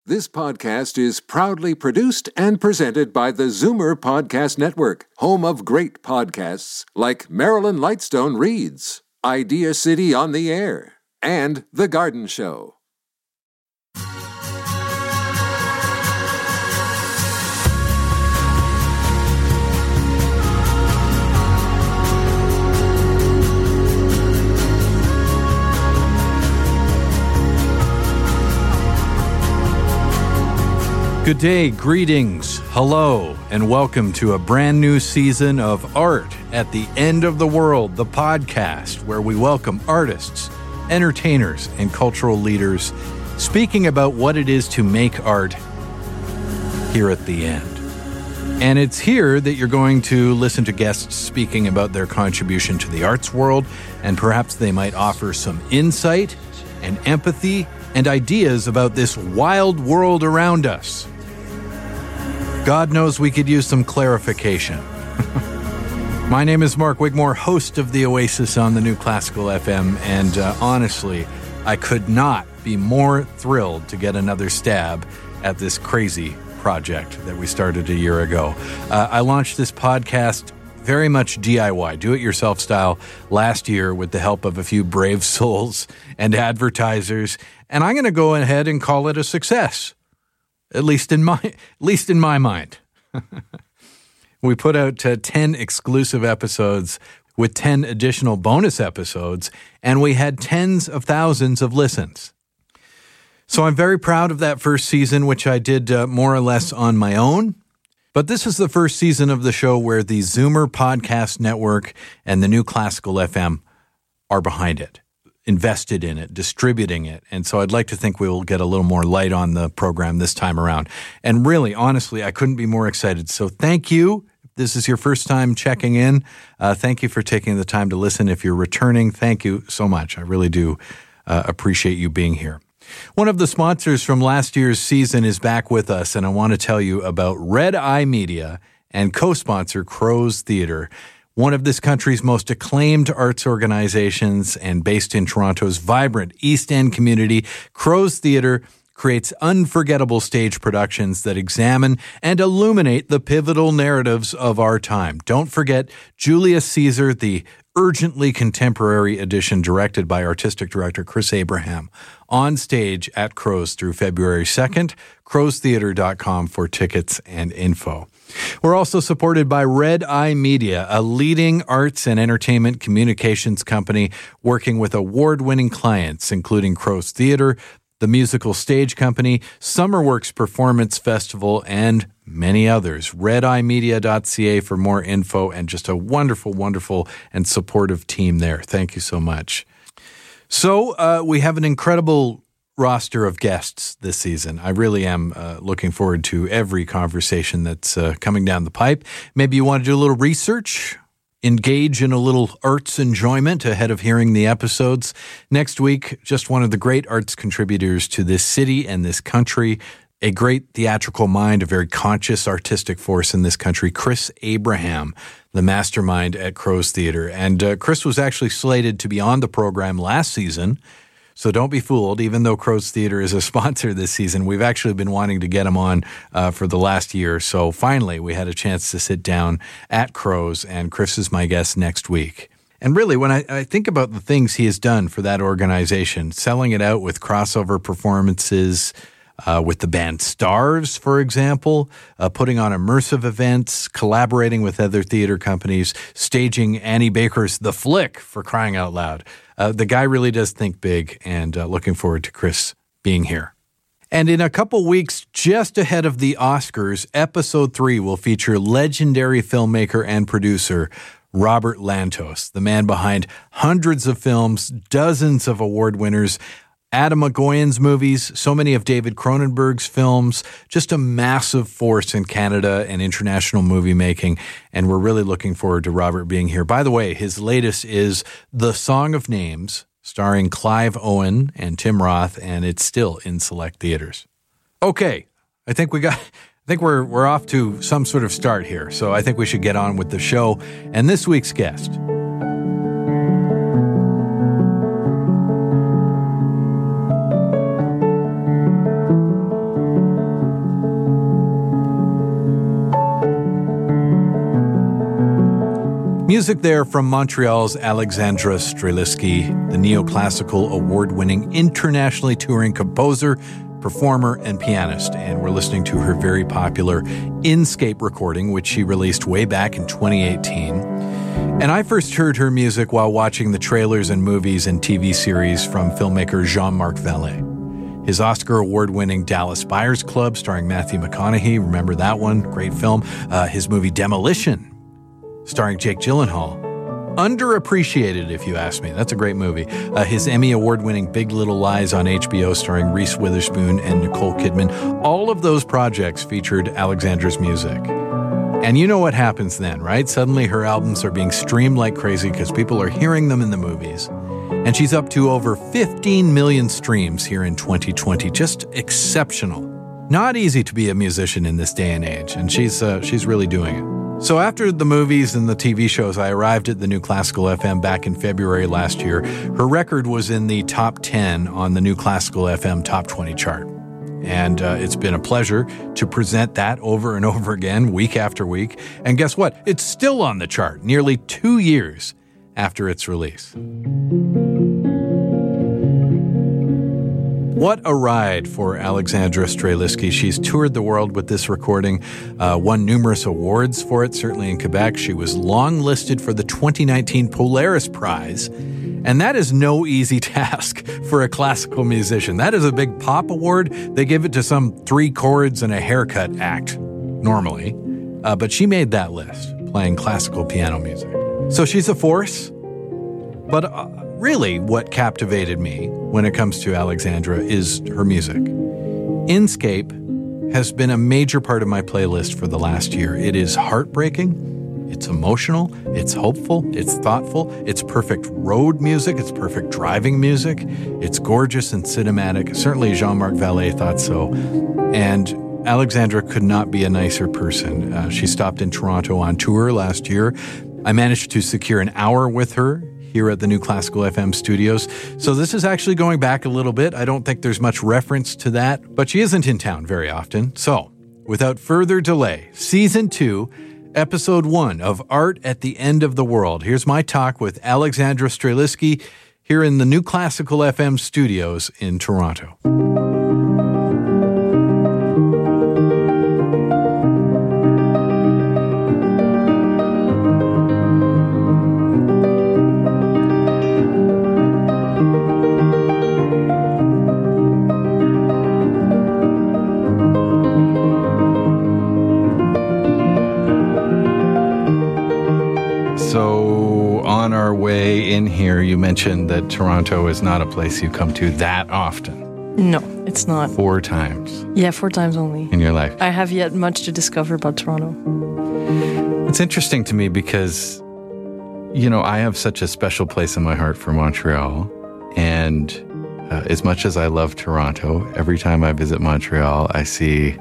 This podcast is proudly produced and presented by the Zoomer Podcast Network, home of great podcasts like Marilyn Lightstone Reads, Idea City on the Air, and The Garden Show. Good day, greetings, hello, and welcome to a brand new season of Art at the End of the World, the podcast where we welcome artists, entertainers, and cultural leaders speaking about what it is to make art here at the end. And it's here that you're going to listen to guests speaking about their contribution to the arts world, and perhaps they might offer some insight and empathy and ideas about this wild world around us. God knows we could use some clarification. My name is Mark Wigmore, host of The Oasis on the New Classical FM, and honestly, I could not be more thrilled to get another stab at this crazy project that we started a year ago. I launched this podcast very much DIY, do-it-yourself style, last year with the help of a few brave souls and advertisers, and I'm going to go ahead and call it a success, at least in my mind. We put out 10 exclusive episodes with 10 additional bonus episodes, and we had tens of thousands of listens. So I'm very proud of that first season, which I did more or less on my own. But this is the first season of the show where the Zoomer Podcast Network and the New Classical FM are behind it, invested in it, distributing it. And so I'd like to think we will get a little more light on the program this time around. And really, honestly, I couldn't be more excited. So thank you. If this is your first time checking in, thank you for taking the time to listen. If you're returning, thank you so much. I really do appreciate you being here. One of the sponsors from last year's season is back with us, and I want to tell you about Red Eye Media and co-sponsor Crow's Theatre, one of this country's most acclaimed arts organizations and based in Toronto's vibrant East End community. Crow's Theatre creates unforgettable stage productions that examine and illuminate the pivotal narratives of our time. Don't forget Julius Caesar, the urgently contemporary edition directed by artistic director Chris Abraham, on stage at Crow's through February 2nd, crowstheatre.com for tickets and info. We're also supported by Red Eye Media, a leading arts and entertainment communications company working with award-winning clients, including Crow's Theatre, the Musical Stage Company, Summerworks Performance Festival, and many others. RedEyeMedia.ca for more info, and just a wonderful, wonderful and supportive team there. Thank you so much. So we have an incredible roster of guests this season. I really am looking forward to every conversation that's coming down the pipe. Maybe you want to do a little research, engage in a little arts enjoyment ahead of hearing the episodes. Next week, just one of the great arts contributors to this city and this country, a great theatrical mind, a very conscious artistic force in this country, Chris Abraham, the mastermind at Crow's Theatre. And Chris was actually slated to be on the program last season, so don't be fooled. Even though Crow's Theatre is a sponsor this season, we've actually been wanting to get him on for the last year. So finally, we had a chance to sit down at Crow's, and Chris is my guest next week. And really, when I think about the things he has done for that organization, selling it out with crossover performances, with the band Stars, for example, putting on immersive events, collaborating with other theater companies, staging Annie Baker's The Flick, for crying out loud. The guy really does think big, and looking forward to Chris being here. And in a couple weeks, just ahead of the Oscars, Episode 3 will feature legendary filmmaker and producer Robert Lantos, the man behind hundreds of films, dozens of award winners, Adam McGowan's movies, so many of David Cronenberg's films, just a massive force in Canada and international movie making. And we're really looking forward to Robert being here. By the way, his latest is The Song of Names, starring Clive Owen and Tim Roth, and it's still in select theaters. Okay, I think we're off to some sort of start here. So I think we should get on with the show and this week's guest. Music there from Montreal's Alexandra Streliski, the neoclassical award-winning, internationally touring composer, performer, and pianist. And we're listening to her very popular Inscape recording, which she released way back in 2018. And I first heard her music while watching the trailers and movies and TV series from filmmaker Jean-Marc Vallée. His Oscar award-winning Dallas Buyers Club, starring Matthew McConaughey, remember that one? Great film. His movie Demolition, starring Jake Gyllenhaal. Underappreciated, if you ask me. That's a great movie. His Emmy award-winning Big Little Lies on HBO, starring Reese Witherspoon and Nicole Kidman. All of those projects featured Alexandra's music. And you know what happens then, right? Suddenly her albums are being streamed like crazy because people are hearing them in the movies. And she's up to over 15 million streams here in 2020. Just exceptional. Not easy to be a musician in this day and age, and she's really doing it. So after the movies and the TV shows, I arrived at the New Classical FM back in February last year. Her record was in the top 10 on the New Classical FM Top 20 chart. And it's been a pleasure to present that over and over again, week after week. And guess what? It's still on the chart, nearly 2 years after its release. What a ride for Alexandra Streliski. She's toured the world with this recording, won numerous awards for it, certainly in Quebec. She was long-listed for the 2019 Polaris Prize, and that is no easy task for a classical musician. That is a big pop award. They give it to some 3 chords and a haircut act, normally. But she made that list, playing classical piano music. So she's a force, but really what captivated me when it comes to Alexandra is her music. Inscape has been a major part of my playlist for the last year. It is heartbreaking, it's emotional, it's hopeful, it's thoughtful, it's perfect road music, it's perfect driving music, it's gorgeous and cinematic. Certainly Jean-Marc Vallée thought so. And Alexandra could not be a nicer person. She stopped in Toronto on tour last year. I managed to secure an hour with her here at the New Classical FM studios. So this is actually going back a little bit. I don't think there's much reference to that, but she isn't in town very often. So without further delay, Season 2, Episode 1 of Art at the End of the World. Here's my talk with Alexandra Streliski here in the New Classical FM studios in Toronto. In here, you mentioned that Toronto is not a place you come to that often. No, it's not. 4 times. Yeah, 4 times only. In your life. I have yet much to discover about Toronto. It's interesting to me because, you know, I have such a special place in my heart for Montreal. And as much as I love Toronto, every time I visit Montreal, I see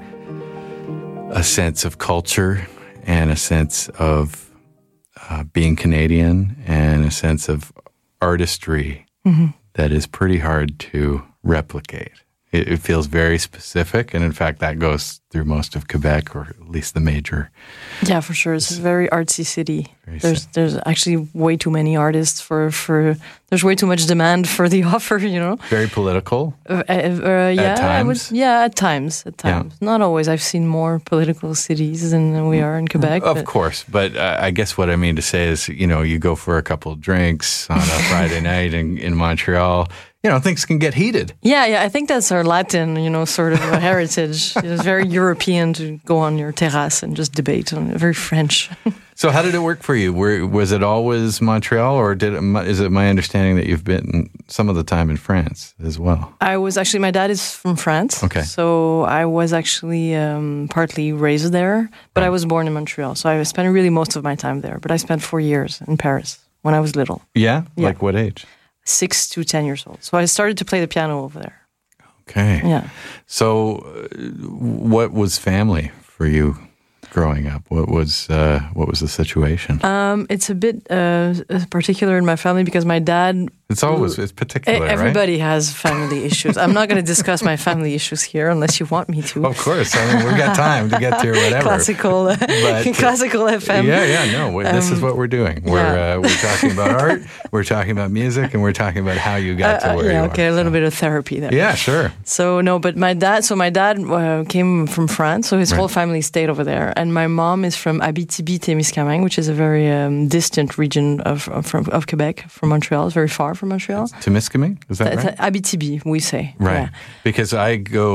a sense of culture and a sense of being Canadian and a sense of artistry that is pretty hard to replicate. It feels very specific, and in fact, that goes through most of Quebec, or at least the major. Yeah, for sure. It's a very artsy city. There's actually way too many artists for there's way too much demand for the offer, you know. Very political. Yeah, at times. At times. Yeah. Not always. I've seen more political cities than we are in Quebec. Of course, but I guess what I mean to say is, you know, you go for a couple of drinks on a Friday night in Montreal. You know, things can get heated. Yeah, I think that's our Latin, you know, sort of a heritage. It's very European to go on your terrace and just debate. Very French. So how did it work for you? Was it always Montreal, or is it my understanding that you've been some of the time in France as well? My dad is from France. Okay. So I was actually partly raised there, but I was born in Montreal. So I spent really most of my time there. But I spent 4 years in Paris when I was little. Yeah? Like what age? 6 to 10 years old. So I started to play the piano over there. Okay. Yeah. So what was family for you growing up? What was the situation? It's a bit particular in my family because my dad it's particular, right? Everybody has family issues. I'm not going to discuss my family issues here unless you want me to. Of course. I mean, we've got time to get to whatever. Classical FM. No. This is what we're doing. We're talking about art, we're talking about music, and we're talking about how you got to where you are. Okay, a little bit of therapy there. Yeah, sure. So, no, but my dad came from France, so his whole family stayed over there. And my mom is from Abitibi-Témiscamingue, which is a very distant region of Quebec, from Montreal. It's very far from Montreal. Témiscamingue? Is that right? Abitibi, we say. Right. Yeah. Because I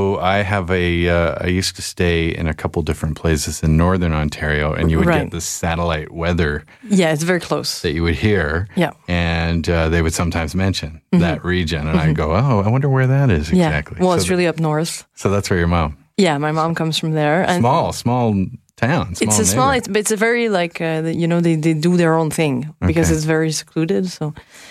used to stay in a couple different places in northern Ontario, and you would get the satellite weather. Yeah, it's very close. That you would hear. Yeah. And they would sometimes mention that region, and I'd go, oh, I wonder where that is exactly. Well, it's really up north. So that's where your mom. Yeah, my mom comes from there. And small town. It's a very they do their own thing because it's very secluded. So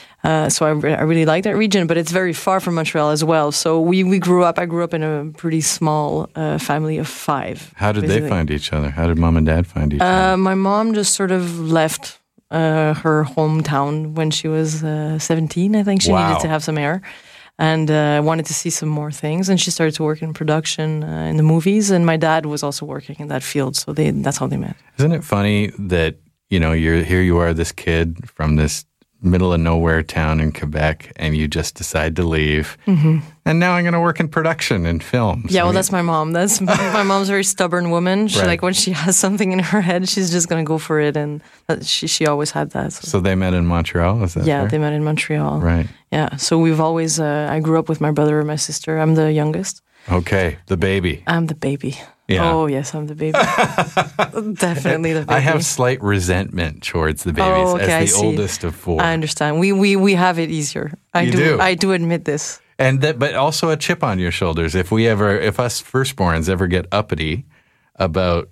I really like that region, but it's very far from Montreal as well. So I grew up in a pretty small family of 5. How did they find each other? How did mom and dad find each other? My mom just sort of left her hometown when she was 17. I think she needed to have some air. And wanted to see some more things. And she started to work in production in the movies. And my dad was also working in that field. So that's how they met. Isn't it funny that, you are this kid from this middle of nowhere town in Quebec, and you just decide to leave. Mm-hmm. And now I'm going to work in production and films. Yeah, that's my mom. My mom's a very stubborn woman. She when she has something in her head, she's just going to go for it. And she always had that. So they met in Montreal, is that fair? They met in Montreal. Right. Yeah, so we've always, I grew up with my brother and my sister. I'm the youngest. Okay, the baby. I'm the baby. Yeah. Oh, yes, I'm the baby. Definitely the baby. I have slight resentment towards the babies as the oldest of 4. I understand. We have it easier. I do admit this. But also a chip on your shoulders. If us firstborns ever get uppity about,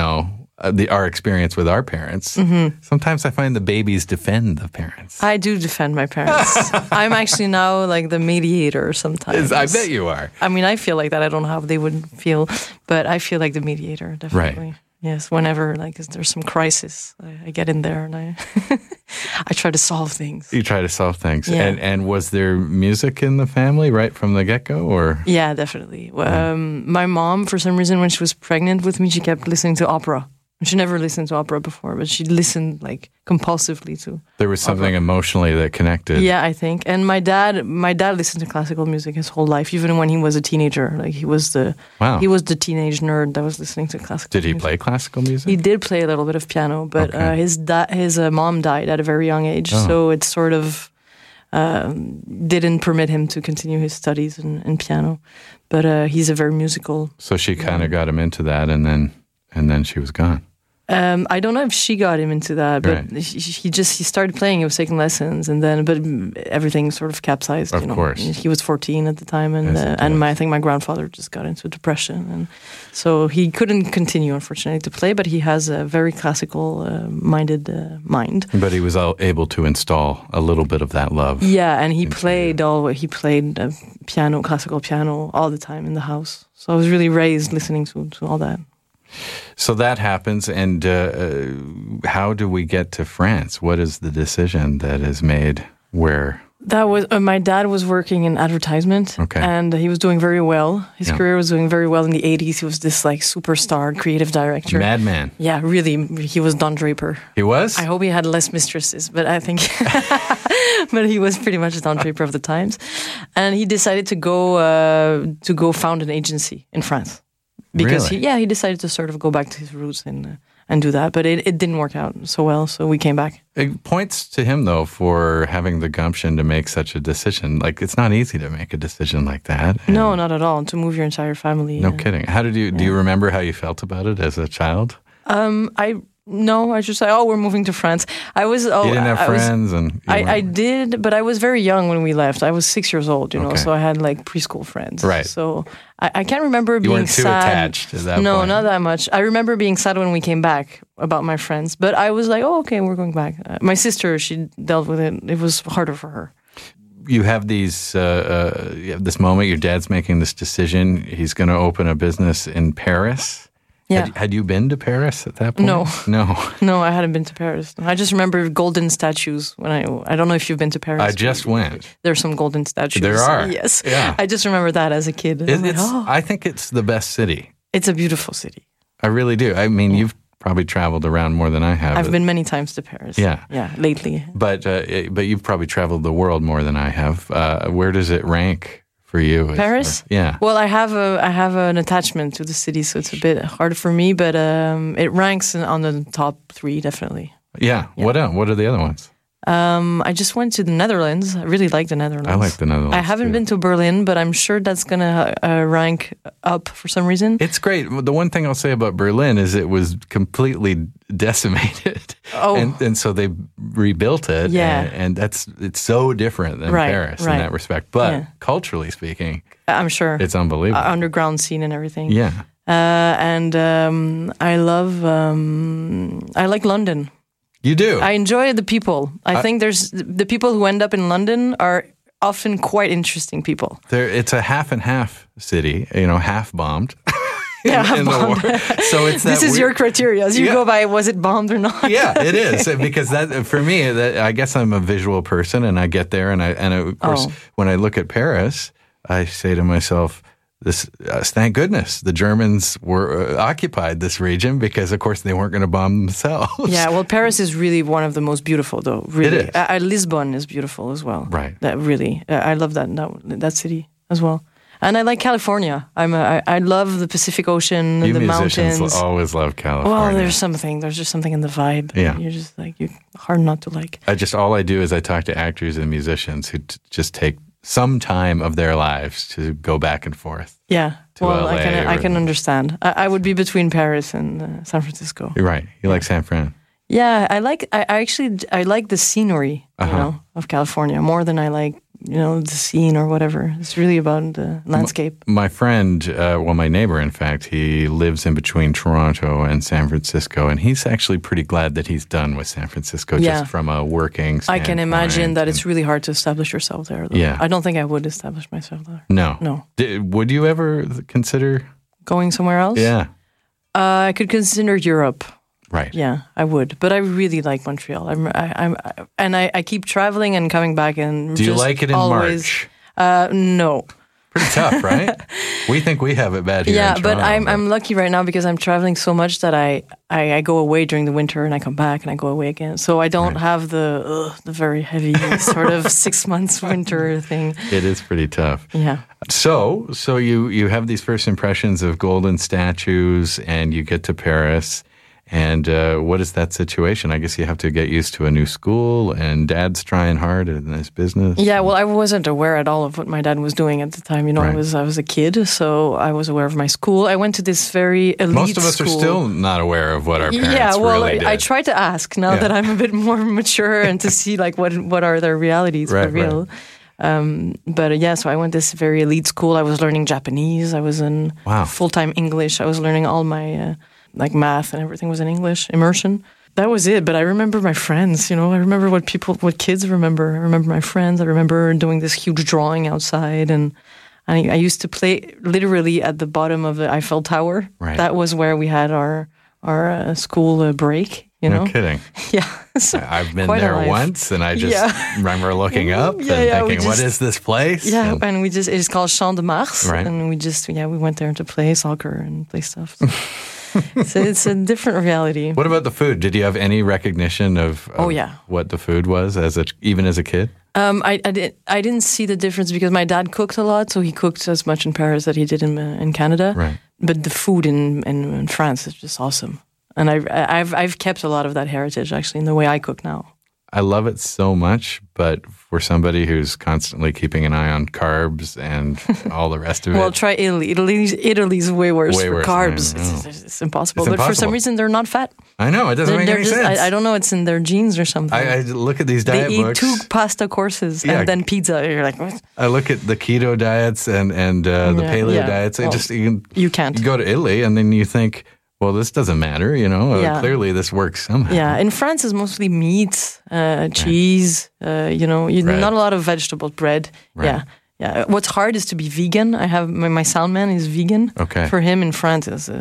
our experience with our parents, sometimes I find the babies defend the parents. I do defend my parents. I'm actually now like the mediator sometimes. I bet you are. I mean, I feel like that. I don't know how they would feel, but I feel like the mediator, definitely. Right. Yes, whenever there's some crisis, I get in there and I try to solve things. You try to solve things. Yeah. And was there music in the family right from the get-go? Or? Yeah, definitely. My mom, for some reason, when she was pregnant with me, she kept listening to opera. She never listened to opera before, but she listened compulsively to. There was something emotionally that connected. Yeah, I think. And my dad listened to classical music his whole life, even when he was a teenager. He was the teenage nerd that was listening to classical music. Did he play classical music? He did play a little bit of piano, but his mom died at a very young age, so it sort of didn't permit him to continue his studies in piano. But he's a very musical. So she kind of got him into that, and then she was gone. I don't know if she got him into that, but he started playing. He was taking lessons, but everything sort of capsized. Of course, he was 14 at the time, and I think my grandfather just got into depression, and so he couldn't continue, unfortunately, to play. But he has a very classical minded mind. But he was able to install a little bit of that love. Yeah, and he played piano, classical piano, all the time in the house. So I was really raised listening to all that. So that happens, and how do we get to France? What is the decision that is made where? That was my dad was working in advertisement, and he was doing very well. His career was doing very well in the 80s. He was this superstar creative director. Madman. Yeah, really. He was Don Draper. He was? I hope he had less mistresses, but I think... but he was pretty much Don Draper of the times. And he decided to go found an agency in France. Because he decided to sort of go back to his roots and do that, but it didn't work out so well, so we came back. It points to him, though, for having the gumption to make such a decision. It's not easy to make a decision like that. No, not at all. To move your entire family. No kidding. How did you? Do you remember how you felt about it as a child? I just say, we're moving to France. You didn't have friends? I did, but I was very young when we left. I was 6 years old, so I had preschool friends. Right. So I can't remember being sad. You weren't too attached at that point. No, not that much. I remember being sad when we came back about my friends, but I was like, okay, we're going back. My sister, she dealt with it. It was harder for her. You have this moment, your dad's making this decision. He's going to open a business in Paris. Yeah. Had you been to Paris at that point? No. No, I hadn't been to Paris. I just remember golden statues when I don't know if you've been to Paris. I just went. There's some golden statues. There are. Yes. Yeah. I just remember that as a kid. I think it's the best city. It's a beautiful city. I really do. I mean, you've probably traveled around more than I have. I've been many times to Paris. Yeah. Yeah, lately. But you've probably traveled the world more than I have. Where does it rank for you? Paris? Yeah. Well, I have an attachment to the city, so it's a bit hard for me, but it ranks on the top 3, definitely. Yeah. What else? What are the other ones? I just went to the Netherlands. I really like the Netherlands. I like the Netherlands. I haven't been to Berlin, but I'm sure that's going to rank up for some reason. It's great. The one thing I'll say about Berlin is it was completely decimated. Oh. And so they rebuilt it. Yeah. And it's so different than Paris in that respect. But culturally speaking, I'm sure it's unbelievable. Underground scene and everything. Yeah. And I like London. You do? I enjoy the people. I think there's the people who end up in London are often quite interesting people. It's a half and half city, half bombed. In the war. So it's that this is your criteria. As you go by, was it bombed or not? Yeah, it is, because that for me, I guess I'm a visual person, and I get there, and of course, when I look at Paris, I say to myself, "This, thank goodness, the Germans were occupied this region, because of course they weren't going to bomb themselves." Yeah, well, Paris is really one of the most beautiful, though. Really, it is. Lisbon is beautiful as well. Right. That really, I love that city as well. And I like California. I love the Pacific Ocean, the mountains. Musicians always love California. Well, there's just something in the vibe. Yeah. You're just hard not to like. All I do is I talk to actors and musicians who just take some time of their lives to go back and forth. Yeah. Well, LA I can understand. I would be between Paris and San Francisco. You're right. You like San Fran. Yeah, I like the scenery, of California more than I like, the scene or whatever. It's really about the landscape. My friend, my neighbor, in fact, he lives in between Toronto and San Francisco, and he's actually pretty glad that he's done with San Francisco, just from a working standpoint. I can imagine that it's really hard to establish yourself there, though. Yeah. I don't think I would establish myself there. No. Would you ever consider going somewhere else? Yeah. I could consider Europe. Right. Yeah, I would. But I really like Montreal. I keep traveling and coming back. And do you like it in March? No. Pretty tough, right? We think we have it bad here. Yeah, in Toronto, but I'm lucky right now because I'm traveling so much that I go away during the winter and I come back and I go away again. So I don't have the very heavy sort of 6 months winter thing. It is pretty tough. Yeah. So you have these first impressions of golden statues, and you get to Paris. And what is that situation? I guess you have to get used to a new school, and Dad's trying hard in his business. Yeah, well, I wasn't aware at all of what my dad was doing at the time. I was a kid, so I was aware of my school. I went to this very elite Most of us school. are still not aware of what our parents really did. I tried to ask now that I'm a bit more mature and to see what are their realities for real. Right. So I went to this very elite school. I was learning Japanese. I was in full-time English. I was learning all my math and everything was in English, immersion. That was it. But I remember my friends, I remember what kids remember. I remember my friends. I remember doing this huge drawing outside. And I used to play literally at the bottom of the Eiffel Tower. Right. That was where we had our school break, No kidding. Yeah. So I've been there once, and I just remember looking up and thinking, what is this place? Yeah, and it's called Champ de Mars. Right. And we went there to play soccer and play stuff. So it's a different reality. What about the food? Did you have any recognition of what the food was even as a kid? I didn't see the difference because my dad cooked a lot, so he cooked as much in Paris that he did in Canada. Right. But the food in France is just awesome, and I've kept a lot of that heritage actually in the way I cook now. I love it so much, but for somebody who's constantly keeping an eye on carbs and all the rest of it. Well, try Italy. Italy's way worse for carbs. It's impossible. But for some reason, they're not fat. I know. It doesn't make any sense. I don't know. It's in their genes or something. I look at these diet books. They eat 2 pasta courses and then pizza. You're like, what? I look at the keto diets and the paleo diets. You can't. You go to Italy and then you think, well, this doesn't matter, Clearly, this works somehow. Yeah, in France, it's mostly meat, cheese. Not a lot of vegetables, bread. Right. Yeah. What's hard is to be vegan. I have my sound man is vegan. Okay. For him in France,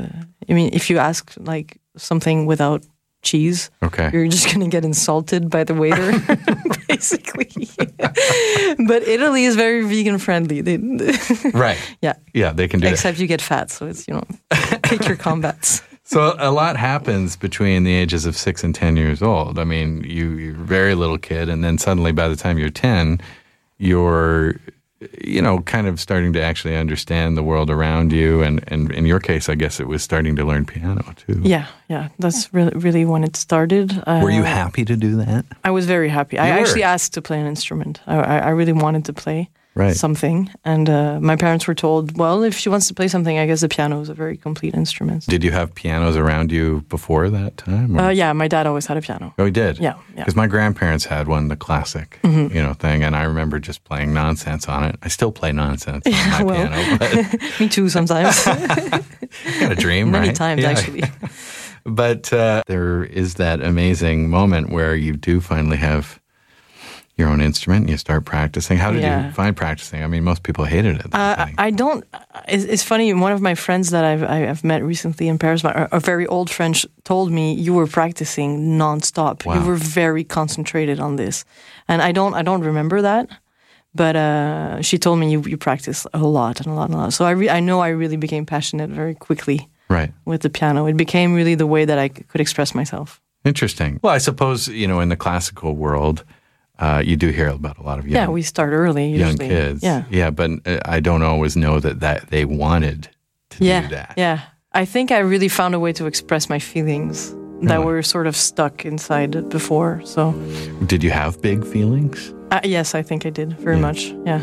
I mean, if you ask like something without cheese, you're just going to get insulted by the waiter, basically. But Italy is very vegan friendly. Right. Yeah. Yeah, they can do it. Except you get fat, so it's, pick your combats. So a lot happens between the ages of 6 and 10 years old. I mean, you're a very little kid, and then suddenly by the time you're 10, you're kind of starting to actually understand the world around you. And in your case, I guess it was starting to learn piano too. Yeah. That's really when it started. Were you happy to do that? I was very happy. I actually asked to play an instrument. I really wanted to play something. And my parents were told, well, if she wants to play something, I guess the piano is a very complete instrument. Did you have pianos around you before that time? Yeah, my dad always had a piano. Oh, he did? Yeah. Because my grandparents had one, the classic, thing, and I remember just playing nonsense on it. I still play nonsense on my piano. But me too sometimes. Got a dream, Many times, actually. But there is that amazing moment where you do finally have your own instrument and you start practicing. How did you find practicing? I mean, most people hated it. I don't. It's funny. One of my friends that I've met recently in Paris, a very old friend, told me you were practicing nonstop. Wow. You were very concentrated on this, and I don't remember that. But she told me you practice a lot and a lot and a lot. So I know I really became passionate very quickly. Right. With the piano, it became really the way that I could express myself. Interesting. Well, I suppose in the classical world. You do hear about a lot of young, we start early usually. Young kids. Yeah, but I don't always know that they wanted to do that. Yeah, I think I really found a way to express my feelings that were sort of stuck inside before. So, did you have big feelings? Yes, I think I did very much. Yeah.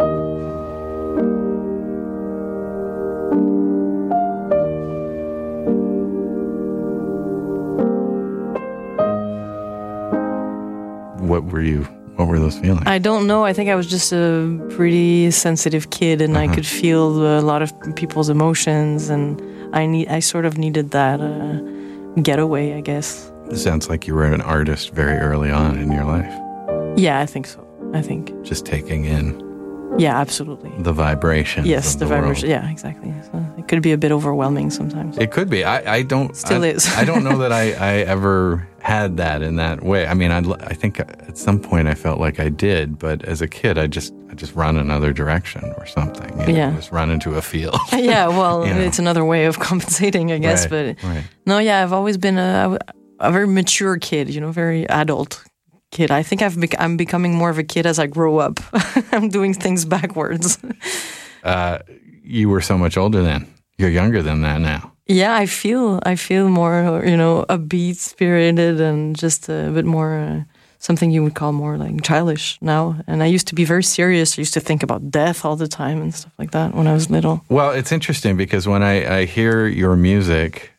What were those feelings? I don't know. I think I was just a pretty sensitive kid, and I could feel a lot of people's emotions, and I sort of needed that getaway, I guess. It sounds like you were an artist very early on in your life. Yeah, I think so. Just taking in. Yeah, absolutely. The vibrations. Yes, of the vibrations. world. Yeah, exactly. So it could be a bit overwhelming sometimes. It could be. I don't. Still is. I don't know that I ever had that in that way. I mean, I think at some point I felt like I did, but as a kid, I just run another direction or something. Just run into a field. Yeah, well, it's another way of compensating, I guess. Right, but no, I've always been a very mature kid. Very adult kid. I think I'm becoming more of a kid as I grow up. I'm doing things backwards. You were so much older then. You're younger than that now. Yeah, I feel more, upbeat, spirited, and just a bit more something you would call more like childish now. And I used to be very serious. I used to think about death all the time and stuff like that when I was little. Well, it's interesting because when I hear your music,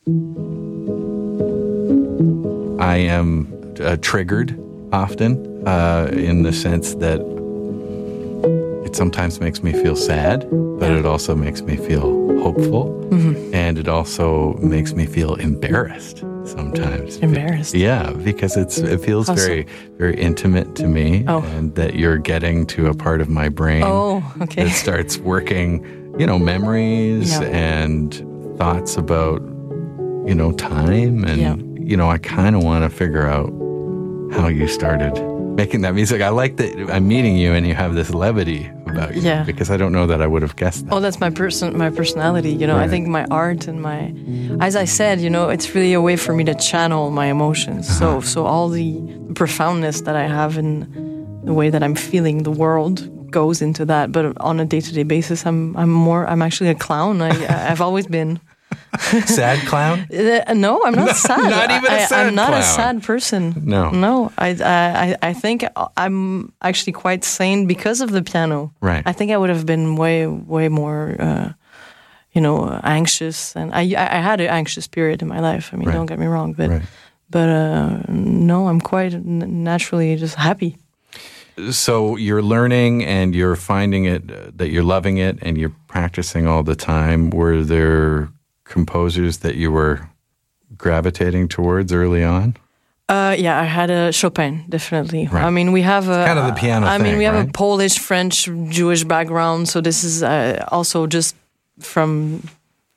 I am triggered often in the sense that it sometimes makes me feel sad, but it also makes me feel hopeful, and it also makes me feel embarrassed sometimes. Embarrassed? Yeah, because it feels very, very intimate to me, and that you're getting to a part of my brain that starts working, memories and thoughts about, time, and, I kind of want to figure out how you started making that music. I like that I'm meeting you and you have this levity about you, because I don't know that I would have guessed that. Oh, that's my personality, Right. I think my art and as I said, it's really a way for me to channel my emotions. So all the profoundness that I have in the way that I'm feeling the world goes into that. But on a day-to-day basis, I'm actually a clown. I've always been. Sad clown? No, I'm not sad. Not even a sad clown. I'm not a sad person. No. I think I'm actually quite sane because of the piano. Right. I think I would have been way more, anxious, and I had an anxious period in my life. I mean, don't get me wrong, but no, I'm quite naturally just happy. So you're learning and you're finding it that you're loving it and you're practicing all the time. Were there composers that you were gravitating towards early on? I had a Chopin, definitely. Right. I mean, we have a kind of the piano thing, we have a Polish, French, Jewish background, so this is also just from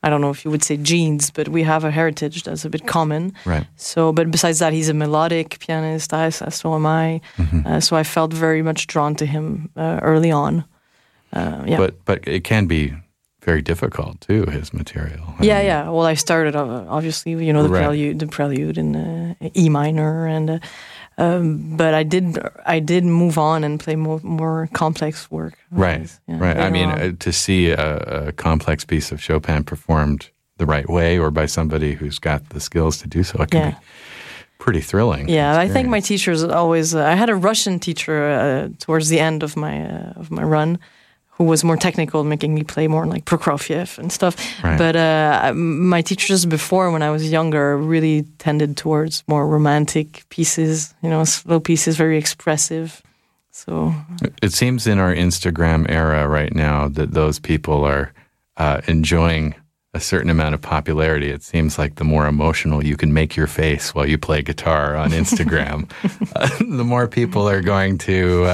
I don't know if you would say genes, but we have a heritage that's a bit common. Right. So, but besides that, he's a melodic pianist, so am I. So I felt very much drawn to him early on. Yeah. But it can be very difficult too, his material. Yeah. Well, I started obviously, the prelude in E minor, and but I did move on and play more complex work. Right. I mean, to see a complex piece of Chopin performed the right way or by somebody who's got the skills to do so, it can be pretty thrilling. Yeah, experience. I think my teachers always. I had a Russian teacher towards the end of my run, who was more technical, making me play more like Prokofiev and stuff. Right. But my teachers before, when I was younger, really tended towards more romantic pieces, slow pieces, very expressive. So it seems in our Instagram era right now that those people are enjoying a certain amount of popularity. It seems like the more emotional you can make your face while you play guitar on Instagram, the more people are going to,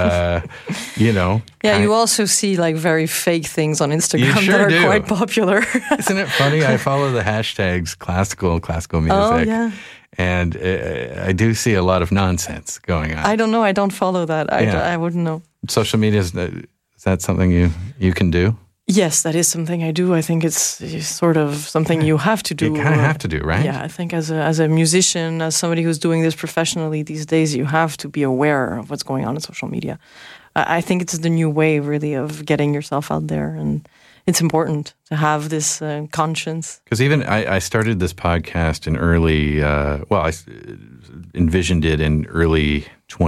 Yeah, you also see like very fake things on Instagram that are quite popular. Isn't it funny? I follow the hashtags classical music. Oh, yeah. And I do see a lot of nonsense going on. I don't know. I don't follow that. I wouldn't know. Social media, is that something you can do? Yes, that is something I do. I think it's sort of something you have to do. You kind of have to do, right? Yeah, I think as a musician, as somebody who's doing this professionally these days, you have to be aware of what's going on in social media. I think it's the new way, really, of getting yourself out there, and it's important to have this conscience. Because even I started this podcast in early, I envisioned it in early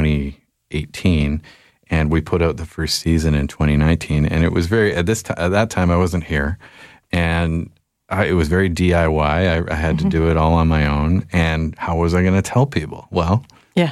2018. And we put out the first season in 2019, and it was at that time I wasn't here, and it was very DIY. I had to do it all on my own, and how was I going to tell people? Well,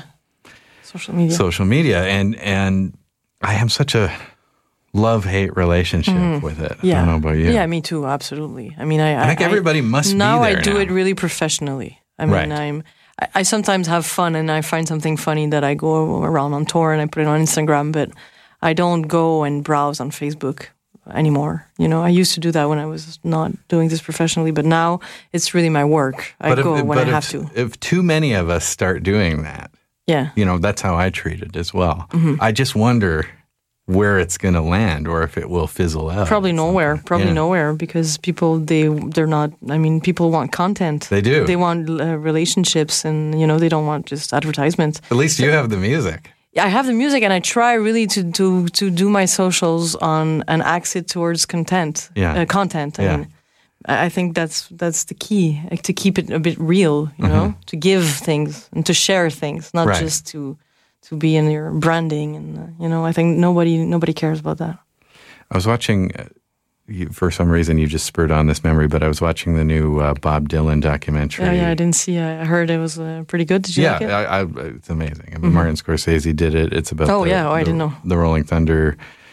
social media, and I have such a love-hate relationship with it. Yeah. I don't know about you. Yeah, me too. Absolutely. I mean, I think everybody must be there now. I do it really professionally. I mean, I sometimes have fun, and I find something funny that I go around on tour and I put it on Instagram, but I don't go and browse on Facebook anymore. I used to do that when I was not doing this professionally, but now it's really my work. I go when I have to. If too many of us start doing that, that's how I treat it as well. Mm-hmm. I just wonder where it's going to land, or if it will fizzle out. Probably nowhere. Nowhere, because people they're not. I mean, people want content. They do. They want relationships, and they don't want just advertisements. At least you have the music. I have the music, and I try really to do my socials on and axe it towards content. Content. I mean, I think that's the key, like, to keep it a bit real. To give things and to share things, not just to be in your branding, and I think nobody cares about that. I was watching, for some reason you just spurred on this memory, but I was watching the new Bob Dylan documentary. Yeah, I didn't see. I heard it was pretty good. Did you like it? Yeah, it's amazing. I mean, Martin Scorsese did it. It's about I didn't know. The Rolling Thunder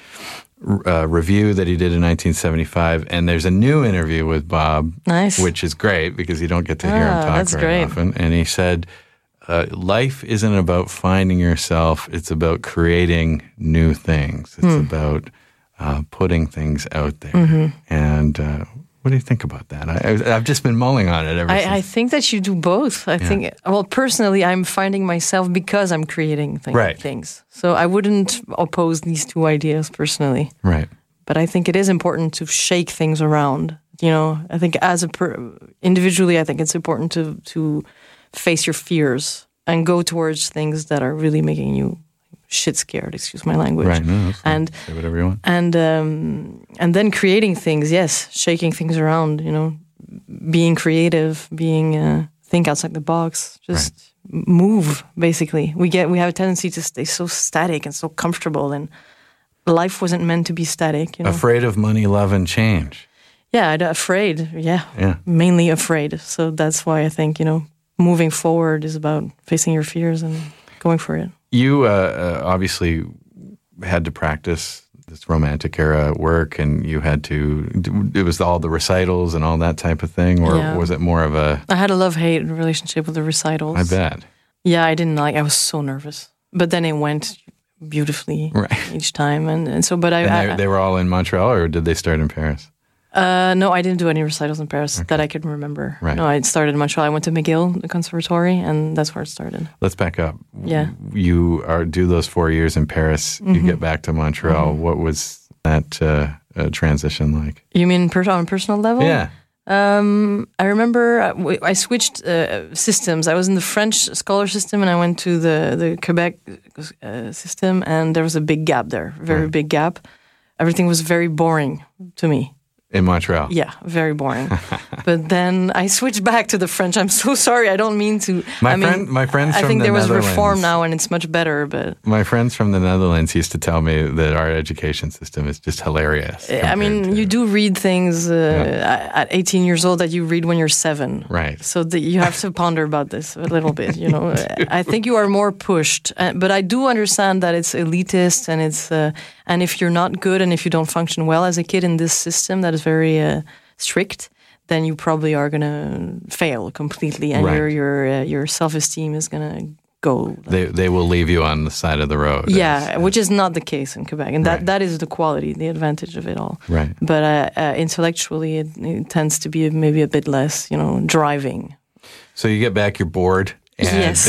review that he did in 1975, and there's a new interview with Bob, which is great because you don't get to hear him talk very often. And he said, life isn't about finding yourself, it's about creating new things. It's about putting things out there. Mm-hmm. And what do you think about that? I've just been mulling on it ever since. I think that you do both. I think, personally, I'm finding myself because I'm creating things. So I wouldn't oppose these two ideas personally. Right. But I think it is important to shake things around. I think individually, I think it's important to face your fears and go towards things that are really making you shit scared, excuse my language. Right, no, and say whatever you want. And then creating things, shaking things around, being creative, think outside the box, just move, basically. We have a tendency to stay so static and so comfortable, and life wasn't meant to be static. Afraid of money, love, and change. Yeah, afraid. Yeah, mainly afraid. So that's why I think, moving forward is about facing your fears and going for it. You obviously had to practice this Romantic era work, and you had to. It was all the recitals and all that type of thing, or was it more of a? I had a love-hate relationship with the recitals. I bet. Yeah, I didn't like. I was so nervous, but then it went beautifully each time, and so. But they were all in Montreal, or did they start in Paris? No, I didn't do any recitals in Paris that I could remember. Right. No, I started in Montreal. I went to McGill, the conservatory, and that's where it started. Let's back up. Yeah. You do those 4 years in Paris. You get back to Montreal. What was that transition like? You mean on a personal level? Yeah. I remember I switched systems. I was in the French scholar system, and I went to the Quebec system, and there was a big gap there, very big gap. Everything was very boring to me. In Montreal? Yeah, very boring. But then I switched back to the French. I'm so sorry. I don't mean to. My friends from the Netherlands. I think there was reform now, and it's much better. But my friends from the Netherlands used to tell me that our education system is just hilarious. I mean, you do read things at 18 years old that you read when you're 7. Right. So you have to ponder about this a little bit. You know, I think you are more pushed, but I do understand that it's elitist, and it's and if you're not good and if you don't function well as a kid in this system that is very strict, then you probably are gonna fail completely, and your self-esteem is gonna go. They will leave you on the side of the road. Yeah, which is not the case in Quebec, and that is the quality, the advantage of it all. Right. But intellectually, it tends to be maybe a bit less, driving. So you get back, you're bored. And, yes.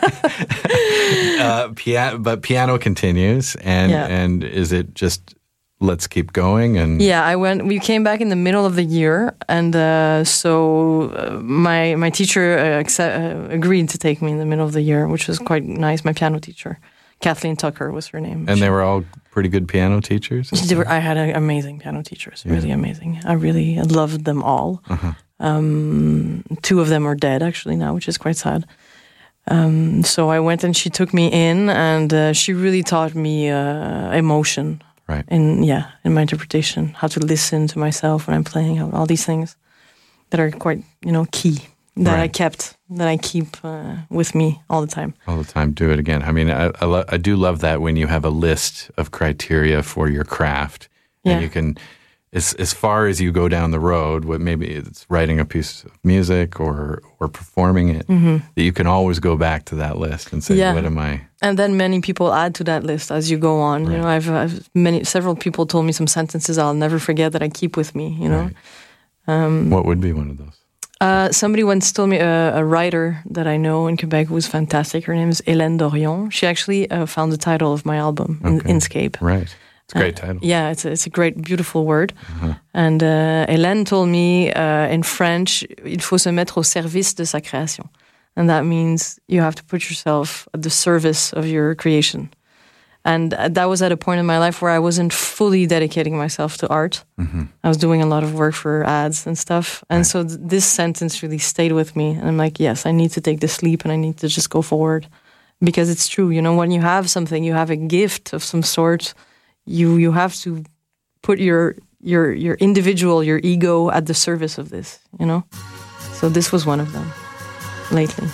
But piano continues, and is it just let's keep going? And we came back in the middle of the year, and so my teacher agreed to take me in the middle of the year, which was quite nice. My piano teacher, Kathleen Tucker, was her name. And they were all pretty good piano teachers? I had amazing piano teachers, really amazing. I really loved them all. Uh-huh. 2 of them are dead actually now, which is quite sad. So I went and she took me in, and she really taught me emotion. Right. In my interpretation, how to listen to myself when I'm playing, all these things that are quite, key, that I keep with me all the time. All the time, do it again. I mean, I do love that when you have a list of criteria for your craft, and you can, as far as you go down the road, maybe it's writing a piece of music or performing it, that you can always go back to that list and say, what am I? And then many people add to that list as you go on. Right. I've several people told me some sentences I'll never forget that I keep with me. Right. What would be one of those? Somebody once told me a writer that I know in Quebec who was fantastic. Her name is Hélène Dorion. She actually found the title of my album, Inscape. Right. It's a great title. Yeah, it's a great, beautiful word. And Hélène told me in French, il faut se mettre au service de sa création. And that means you have to put yourself at the service of your creation. And that was at a point in my life where I wasn't fully dedicating myself to art. I was doing a lot of work for ads and stuff. And so this sentence really stayed with me. And I'm like, yes, I need to take this leap and I need to just go forward. Because it's true, when you have something, you have a gift of some sort, you have to put your individual, your ego at the service of this, So this was one of them lately.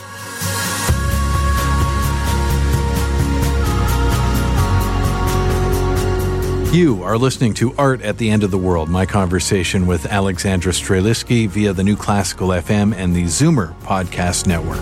You are listening to Art at the End of the World, my conversation with Alexandra Streliski via the New Classical FM and the Zoomer Podcast Network.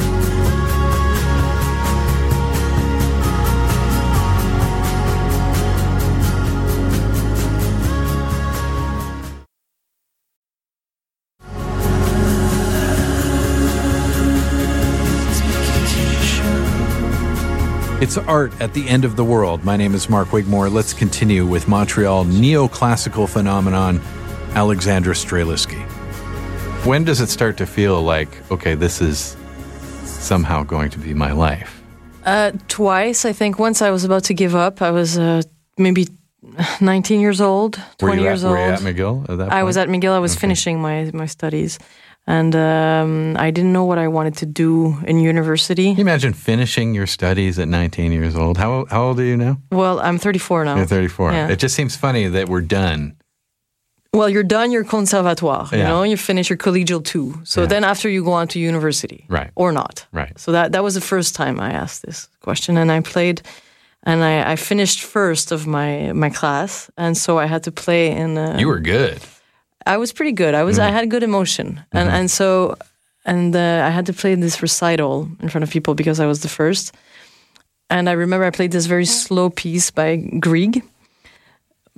It's Art at the End of the World. My name is Mark Wigmore. Let's continue with Montreal neoclassical phenomenon, Alexandra Streliski. When does it start to feel like, okay, this is somehow going to be my life? Twice, I think. Once I was about to give up. I was maybe 19 years old, 20 years old. Were you at McGill at that point? I was at McGill. I was finishing my studies. And I didn't know what I wanted to do in university. Can you imagine finishing your studies at 19 years old? How old are you now? Well, I'm 34 now. You're 34. Yeah. It just seems funny that we're done. Well, you're done your conservatoire, you finish your collegial 2. So then after you go on to university. Right. Or not. Right. So that was the first time I asked this question. And I played, and I finished first of my class. And so I had to play in... You were good. I was pretty good. I had good emotion, and I had to play this recital in front of people because I was the first. And I remember I played this very slow piece by Grieg,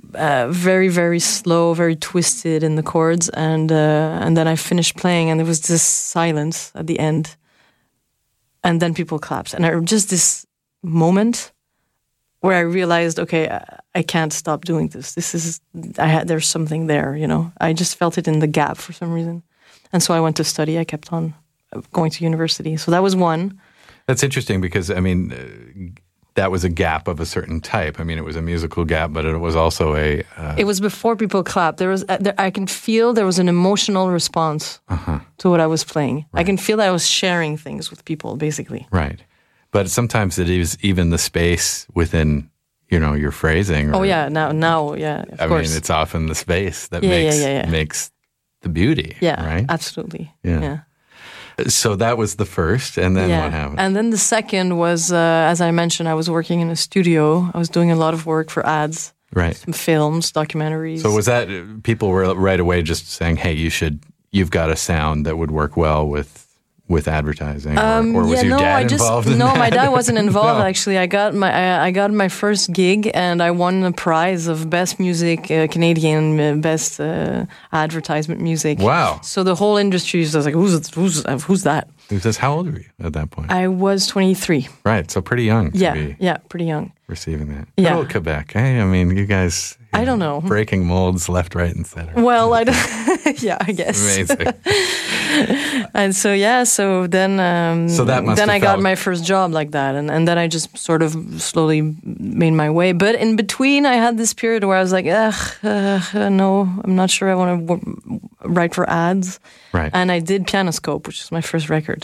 very, very slow, very twisted in the chords, and then I finished playing, and there was this silence at the end, and then people clapped, and just this moment where I realized, okay, I can't stop doing this. There's something there, you know. I just felt it in the gap for some reason, and so I went to study. I kept on going to university. So that was one. That's interesting because I mean. That was a gap of a certain type. I mean, it was a musical gap, but it was also a... It was before people clapped. I can feel there was an emotional response to what I was playing. Right. I can feel that I was sharing things with people, basically. Right. But sometimes it is even the space within, you know, your phrasing. Now, yeah, of course. I mean, it's often the space that makes the beauty, right? Absolutely. Yeah. So that was the first, and then what happened? And then the second was, as I mentioned, I was working in a studio. I was doing a lot of work for ads, right? Some films, documentaries. So was that people were right away just saying, "Hey, you've got a sound that would work well with advertising," or was your dad involved in that? No, my dad wasn't involved. Actually, I got my first gig, and I won a prize of best music, Canadian best advertisement music. Wow! So the whole industry was like, who's that? Who says? How old were you at that point? I was 23. Right, so pretty young. To be pretty young. Receiving that. Yeah. Good old Quebec, eh? I mean, you guys. I don't know. Breaking molds left, right, and center. Well, I don't. Yeah, I guess. Amazing. And so then. So that must. Then I got my first job like that, and then I just sort of slowly made my way. But in between, I had this period where I was like, no, I'm not sure I want to write for ads. Right. And I did Pianoscope, which is my first record.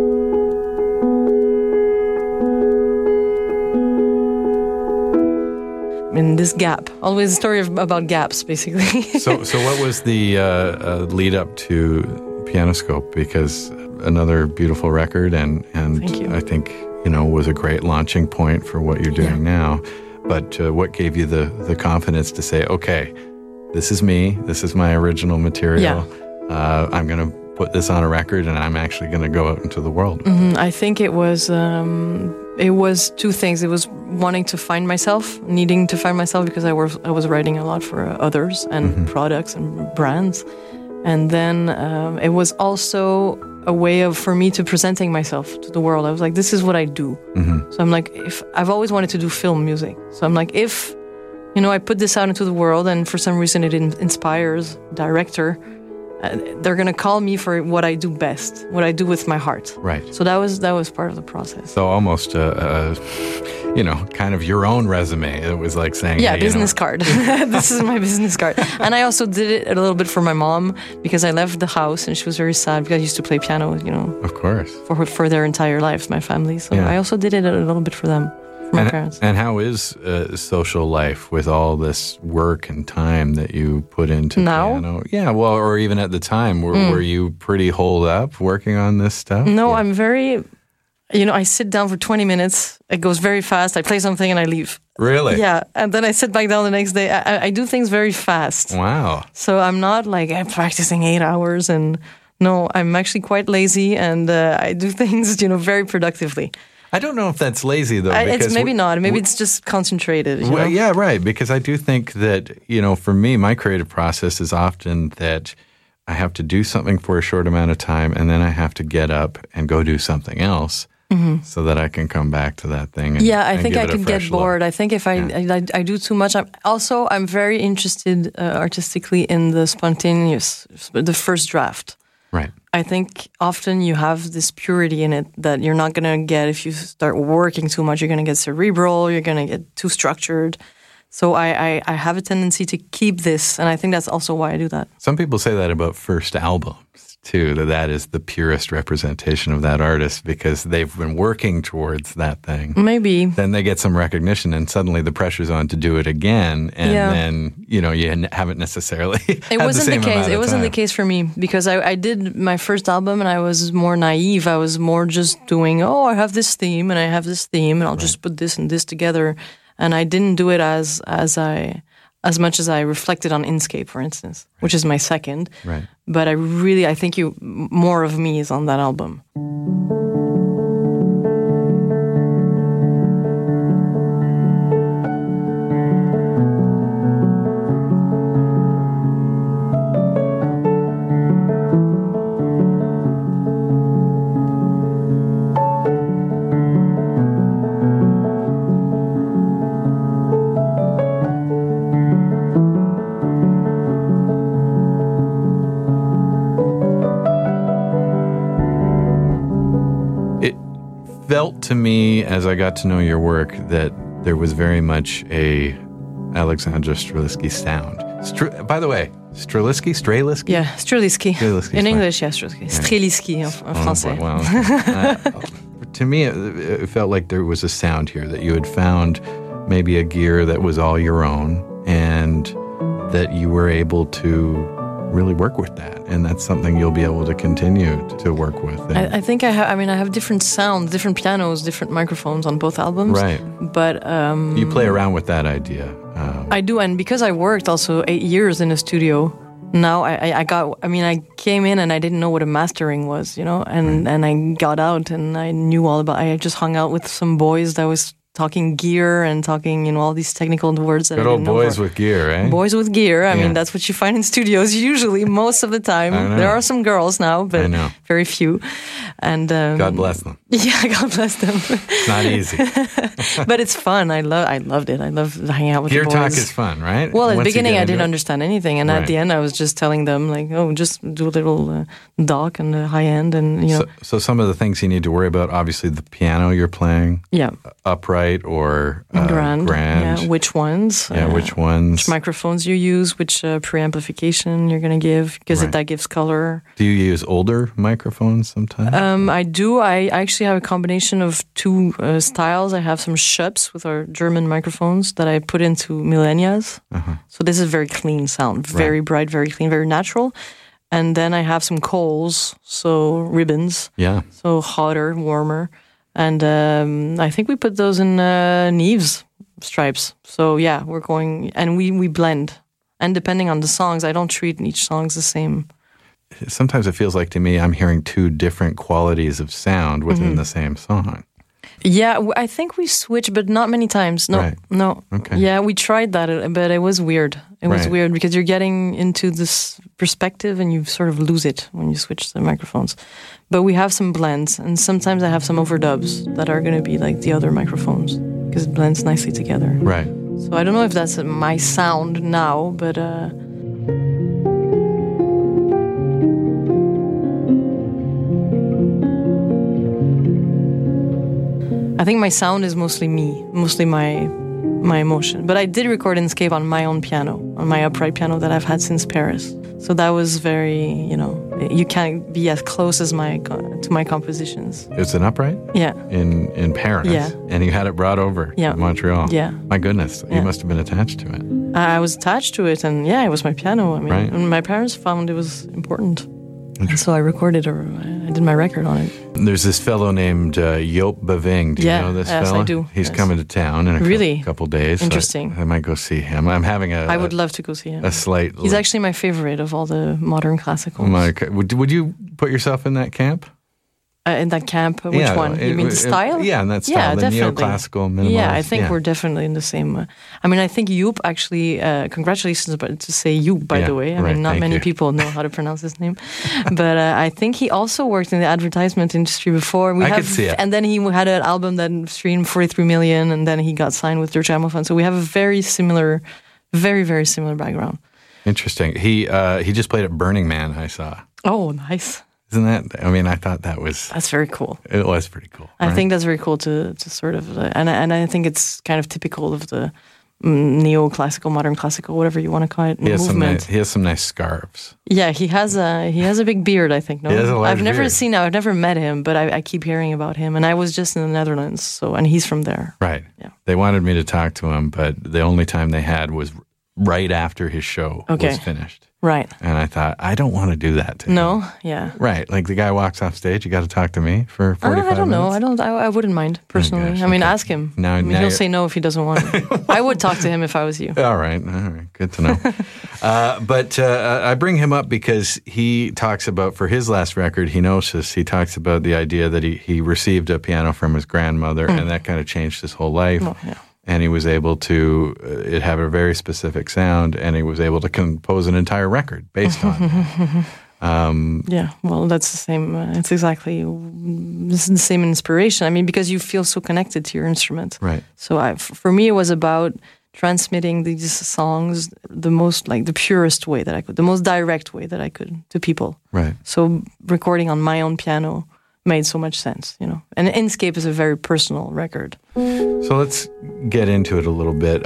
In this gap, always a story about gaps, basically. So what was the lead up to Pianoscope? Because another beautiful record, and I think was a great launching point for what you're doing now. But what gave you the confidence to say, okay, this is me, this is my original material. I'm going to put this on a record, and I'm actually going to go out into the world. Mm-hmm. I think it was two things. It was wanting to find myself, needing to find myself, because I was writing a lot for others and products and brands. And then it was also a way for me to presenting myself to the world. I was like, this is what I do. Mm-hmm. So I'm like, if I've always wanted to do film music. So I'm like, if I put this out into the world, and for some reason it inspires director, they're going to call me for what I do best, what I do with my heart. Right. So that was part of the process. So almost, kind of your own resume. It was like saying, hey, business card. This is my business card. And I also did it a little bit for my mom, because I left the house and she was very sad, because I used to play piano, Of course. For their entire lives, my family. So I also did it a little bit for them. My parents. And how is social life with all this work and time that you put into piano? Yeah, well, or even at the time, were you pretty holed up working on this stuff? No, I'm very, I sit down for 20 minutes. It goes very fast. I play something and I leave. Really? Yeah, and then I sit back down the next day. I do things very fast. Wow. So I'm not like I'm practicing 8 hours, and no, I'm actually quite lazy, and I do things, very productively. I don't know if that's lazy, though. It's maybe not. Maybe it's just concentrated. Well, yeah, right. Because I do think that, for me, my creative process is often that I have to do something for a short amount of time, and then I have to get up and go do something else so that I can come back to that thing. I think I could get bored. I think if I do too much. I'm very interested artistically in the spontaneous, the first draft. Right. I think often you have this purity in it that you're not going to get if you start working too much. You're going to get cerebral. You're going to get too structured. So I have a tendency to keep this, and I think that's also why I do that. Some people say that about first albums, too, that is the purest representation of that artist, because they've been working towards that thing. Maybe. Then they get some recognition, and suddenly the pressure's on to do it again, and then, you haven't necessarily It wasn't the case. It wasn't the case for me, because I did my first album, and I was more naive. I was more just doing, I have this theme, and I have this theme, and I'll just put this and this together. And I didn't do it as much as I reflected on Inscape, for instance, which is my second. Right. But I think more of me is on that album. felt to me as I got to know your work that there was very much a Alexandre Strelitzky sound. By the way, Strelitzky? Yeah, Strelitzky. In fine. English, yes, Strelitzky. Yeah. Strelitzky en français. Well, to me, it felt like there was a sound here, that you had found maybe a gear that was all your own and that you were able to really work with that. And that's something you'll be able to continue to work with. I think I have different sounds, different pianos, different microphones on both albums. Right. But you play around with that idea. I do. And because I worked also 8 years in a studio, now I came in and I didn't know what a mastering was, and I got out and I knew all about, I just hung out with some boys that was talking gear and talking, all these technical words that Good I old didn't know. Boys with gear, eh? Boys with gear. I mean, that's what you find in studios usually most of the time. There are some girls now, but very few. And God bless them. Yeah, God bless them. It's not easy. But it's fun. I loved it. I love hanging out with gear the boys. Gear talk is fun, right? Well, at the beginning I didn't understand anything, and at the end I was just telling them like, just do a little dock and high end, and So some of the things you need to worry about, obviously the piano you're playing. Yeah. Upright or grand. Grand. Yeah, which ones? Which ones? Which microphones you use? Which preamplification you're going to give? Because that gives color. Do you use older microphones sometimes? I do. I actually have a combination of two styles. I have some Schoeps with our German microphones that I put into Millenias. So this is very clean sound, very bright, very clean, very natural. And then I have some Coles, so ribbons. Yeah. So hotter, warmer. And I think we put those in Neves stripes. So yeah, we're going, and we blend. And depending on the songs, I don't treat each song the same. Sometimes it feels like to me I'm hearing two different qualities of sound within the same song. Yeah, I think we switch, but not many times. No, no. Okay. Yeah, we tried that, but it was weird. It was weird because you're getting into this perspective and you sort of lose it when you switch the microphones. But we have some blends, and sometimes I have some overdubs that are going to be like the other microphones because it blends nicely together. Right. So I don't know if that's my sound now, but... I think my sound is mostly me, mostly my emotion. But I did record Inscape on my own piano, on my upright piano that I've had since Paris. So that was very, you can't be as close as to my compositions. It's an upright? Yeah. In Paris? Yeah. And you had it brought over to Montreal? Yeah. My goodness, you must have been attached to it. I was attached to it, and it was my piano. I mean, and my parents found it was important. And so I recorded, or I did my record on it. There's this fellow named Joop Beving. Do you know this fellow? Yes, I do. He's coming to town in a couple days. Interesting. So I might go see him. I'm having I would love to go see him. He's actually my favorite of all the modern classicals. Would you put yourself in that camp? In that camp? Which one? You mean the style? Yeah, in that style. Yeah, the definitely. Neoclassical, minimalist. Yeah, I think we're definitely in the same... I think Joop actually... congratulations to say Joop, by the way. I mean, not many people know how to pronounce his name. But I think he also worked in the advertisement industry before. I could see it. And then he had an album that streamed 43 million, and then he got signed with Deutsche Grammophon. So we have a very similar, very, very similar background. Interesting. He just played at Burning Man, I saw. Oh, nice. Isn't that? I mean, I thought that was... That's very cool. It was pretty cool. I think that's very cool to sort of... And I think it's kind of typical of the neoclassical, modern classical, whatever you want to call it, movement. He has some nice scarves. Yeah, he has a big beard, I think. No? He has a large beard. I've never met him, but I keep hearing about him. And I was just in the Netherlands, and he's from there. Right. Yeah. They wanted me to talk to him, but the only time they had was right after his show was finished. Right. And I thought, I don't want to do that to him. No, yeah. Right. Like the guy walks off stage, you got to talk to me for 45 minutes? I don't know. I wouldn't mind, personally. Oh, gosh, ask him. He'll say no if he doesn't want to. I would talk to him if I was you. All right. Good to know. But I bring him up because he talks about, for his last record, Henosis, he talks about the idea that he received a piano from his grandmother, and that kind of changed his whole life. Oh, yeah. And he was able to, it had a very specific sound, and he was able to compose an entire record based on it. Yeah, well, that's the same. This is the same inspiration. I mean, because you feel so connected to your instrument. Right. So for me, it was about transmitting these songs the most, the purest way that I could, the most direct way that I could to people. Right. So recording on my own piano made so much sense, you know. And Inscape is a very personal record. So let's get into it a little bit.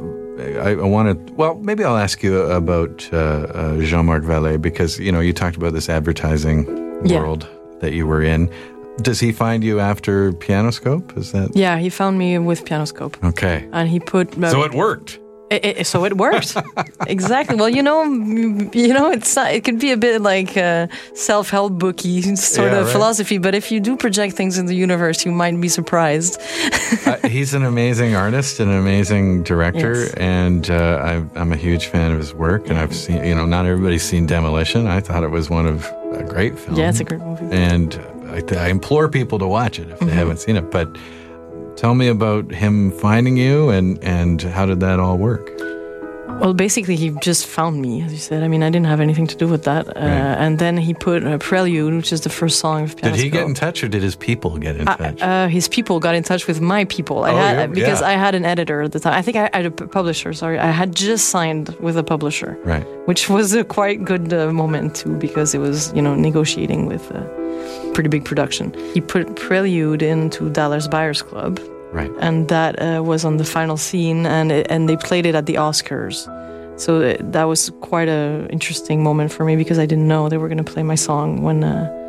I want to, well, maybe I'll ask you about Jean-Marc Vallée, because, you know, you talked about this advertising world that you were in. Does he find you after Pianoscope? Is that? Yeah, he found me with Pianoscope. Okay. And he put... so it worked. So it worked. Exactly. Well, you know, it's not, it could be a bit like a self-help booky sort of philosophy, but if you do project things in the universe, you might be surprised. He's an amazing artist and an amazing director, and I'm a huge fan of his work. And I've seen, you know, not everybody's seen Demolition. I thought it was one of a great film. Yeah, it's a great movie. And I implore people to watch it if they haven't seen it. But tell me about him finding you, and how did that all work? Well, basically, he just found me, as you said. I mean, I didn't have anything to do with that. And then he put Prelude, which is the first song of Pianoscope. Did he get in touch, or did his people get in touch? His people got in touch with my people. Because I had an editor at the time. I think I had a publisher, sorry. I had just signed with a publisher. Right. Which was a quite good moment, too, because it was, you know, negotiating with a pretty big production. He put Prelude into Dallas Buyers Club. Right. And that was on the final scene, and they played it at the Oscars. So that was quite an interesting moment for me, because I didn't know they were going to play my song when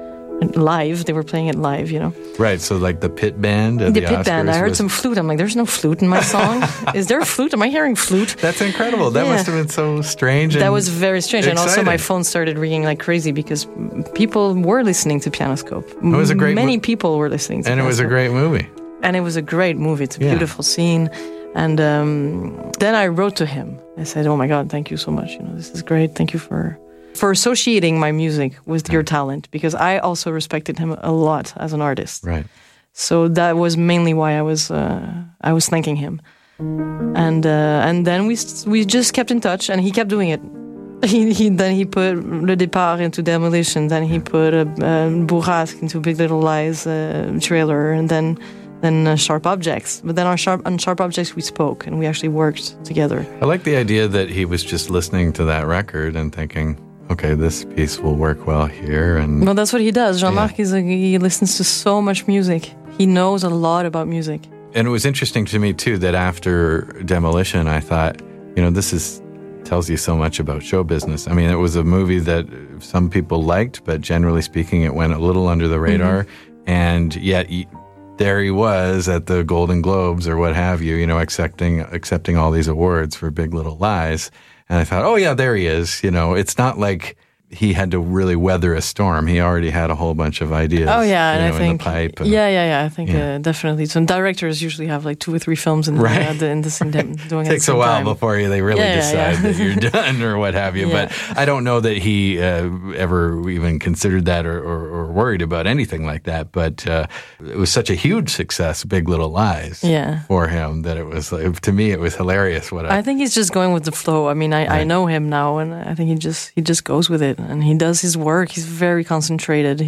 live. They were playing it live, you know. Right, so like the pit band at the pit Oscars band. I heard some flute. I'm like, there's no flute in my song. Is there a flute? Am I hearing flute? That's incredible. That must have been so strange. That was very strange. Exciting. And also my phone started ringing like crazy, because people were listening to Pianoscope. It was a great Many people were listening to Pianoscope. And it was a great movie. And it was a great movie. It's a beautiful scene. And then I wrote to him. I said, "Oh my God, thank you so much. You know, this is great. Thank you for associating my music with your talent, because I also respected him a lot as an artist." Right. So that was mainly why I was thanking him. And then we just kept in touch, and he kept doing it. Then he put Le Départ into Demolition. Then he put Bourrasque into Big Little Lies trailer, and then Sharp Objects. But then on Sharp Objects we spoke, and we actually worked together. I like the idea that he was just listening to that record and thinking, okay, this piece will work well here. And well, that's what he does. Jean-Marc he listens to so much music. He knows a lot about music. And it was interesting to me too that after Demolition, I thought, you know, this tells you so much about show business. I mean, it was a movie that some people liked, but generally speaking, it went a little under the radar. And yet there he was at the Golden Globes or what have you, you know, accepting all these awards for Big Little Lies. And I thought, oh yeah, there he is. You know, it's not like he had to really weather a storm. He already had a whole bunch of ideas. Oh yeah, and I think in the pipe. And, I think definitely. So directors usually have like 2 or 3 films in the same doing it. Takes a while before they really decide that you're done or what have you. But I don't know that he ever even considered that or worried about anything like that. But it was such a huge success, Big Little Lies, for him, that it was, to me, it was hilarious. I think he's just going with the flow. I mean, I know him now, and I think he just goes with it. And he does his work. He's very concentrated.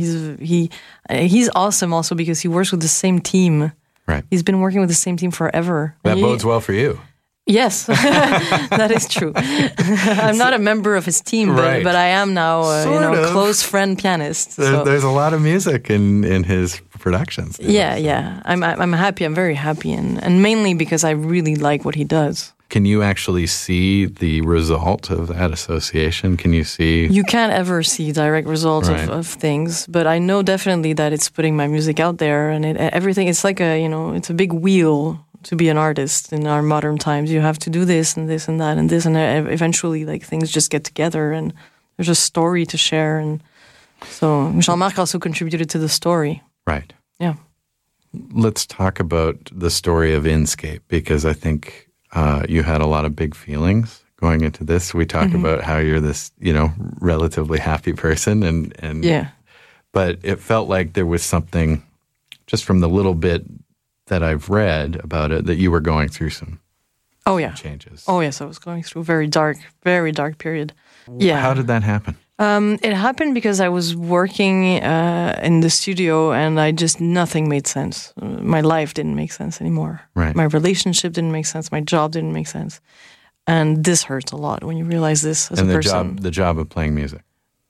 He's awesome also because he works with the same team. Right. He's been working with the same team forever. That bodes well for you. Yes, that is true. I'm not a member of his team, but I am now a close friend pianist. There's a lot of music in his productions. Yeah. I'm happy. I'm very happy, and mainly because I really like what he does. Can you actually see the result of that association? Can you see? You can't ever see direct results of things, but I know definitely that it's putting my music out there, and everything. It's like it's a big wheel to be an artist in our modern times. You have to do this and this and that and this, and eventually, like, things just get together, and there's a story to share. And so Jean-Marc also contributed to the story. Right. Yeah. Let's talk about the story of Inscape, because I think you had a lot of big feelings going into this. We talk about how you're this, relatively happy person, and but it felt like there was something, just from the little bit that I've read about it, that you were going through some changes. Oh yes, I was going through a very dark period. Yeah. How did that happen? It happened because I was working in the studio, and nothing made sense. My life didn't make sense anymore. Right. My relationship didn't make sense. My job didn't make sense. And this hurts a lot when you realize this as a person. And the job of playing music.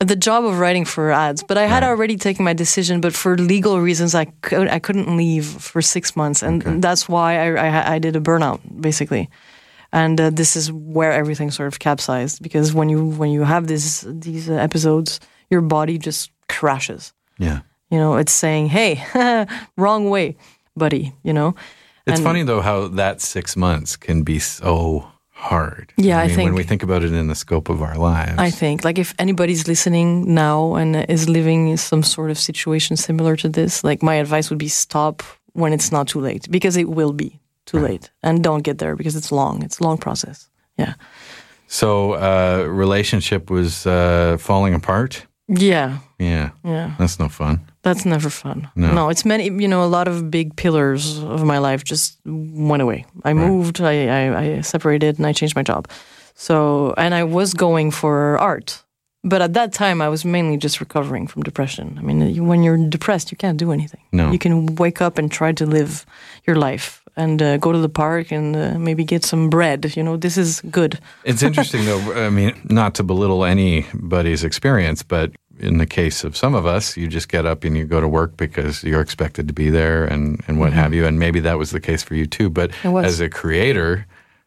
the job of writing for ads, but I had already taken my decision. But for legal reasons, I couldn't leave for 6 months, and that's why I did a burnout basically. And this is where everything sort of capsized, because when you have these episodes, your body just crashes. Yeah, it's saying, "Hey, wrong way, buddy." It's funny though how that 6 months can be so hard. Yeah, I think when we think about it in the scope of our lives. I think, like, if anybody's listening now and is living in some sort of situation similar to this, like, my advice would be stop when it's not too late, because it will be too late, and don't get there because it's long. It's a long process. Yeah. So, relationship was falling apart. Yeah. That's no fun. That's never fun. No, it's many. A lot of big pillars of my life just went away. I moved. I separated, and I changed my job. So, and I was going for art, but at that time I was mainly just recovering from depression. I mean, when you're depressed, you can't do anything. No, you can wake up and try to live your life and go to the park and maybe get some bread. This is good. It's interesting, though. I mean, not to belittle anybody's experience, but in the case of some of us, you just get up and you go to work because you're expected to be there and what have you. And maybe that was the case for you too. But as a creator,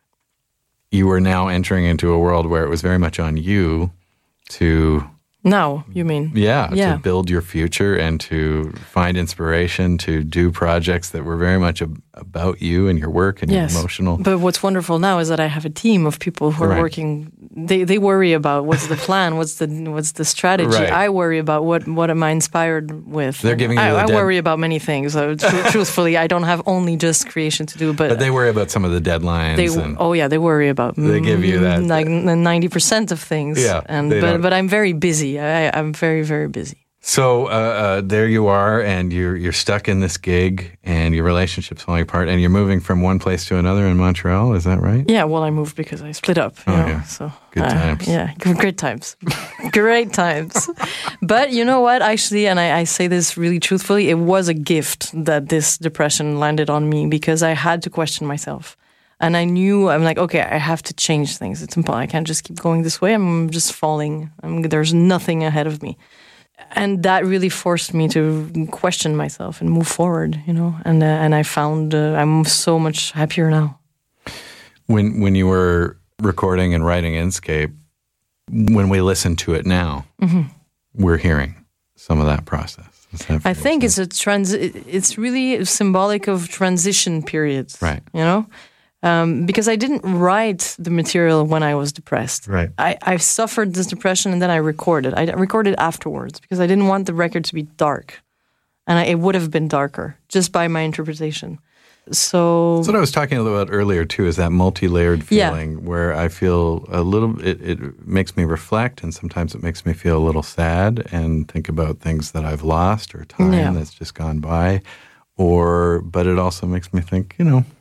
you were now entering into a world where it was very much on you to... Now, you mean? Yeah, to build your future and to find inspiration, to do projects that were very much about you and your work and your emotional. But what's wonderful now is that I have a team of people who are working. They worry about what's the plan, what's the strategy. Right. I worry about what am I inspired with. They're giving you I worry about many things. Truthfully, I don't have only just creation to do, but they worry about some of the deadlines. They worry about. They give you that like 90% of things. Yeah, but I'm very busy. I'm very, very busy. So there you are, and you're stuck in this gig, and your relationship's falling apart, and you're moving from one place to another in Montreal. Is that right? Yeah. Well, I moved because I split up. So good times. Yeah, great times, great times. But you know what? Actually, and I say this really truthfully, it was a gift that this depression landed on me, because I had to question myself. And I knew, I'm like, okay, I have to change things. It's impossible. I can't just keep going this way. I'm just falling. There's nothing ahead of me. And that really forced me to question myself and move forward, And I found I'm so much happier now. When you were recording and writing Inscape, when we listen to it now, we're hearing some of that process. I think it's really symbolic of transition periods, right? Because I didn't write the material when I was depressed. Right. I suffered this depression, and then I recorded. I recorded afterwards because I didn't want the record to be dark. And it would have been darker just by my interpretation. So that's what I was talking about earlier, too, is that multi-layered feeling where I feel a little, it makes me reflect, and sometimes it makes me feel a little sad and think about things that I've lost or time that's just gone by. But it also makes me think,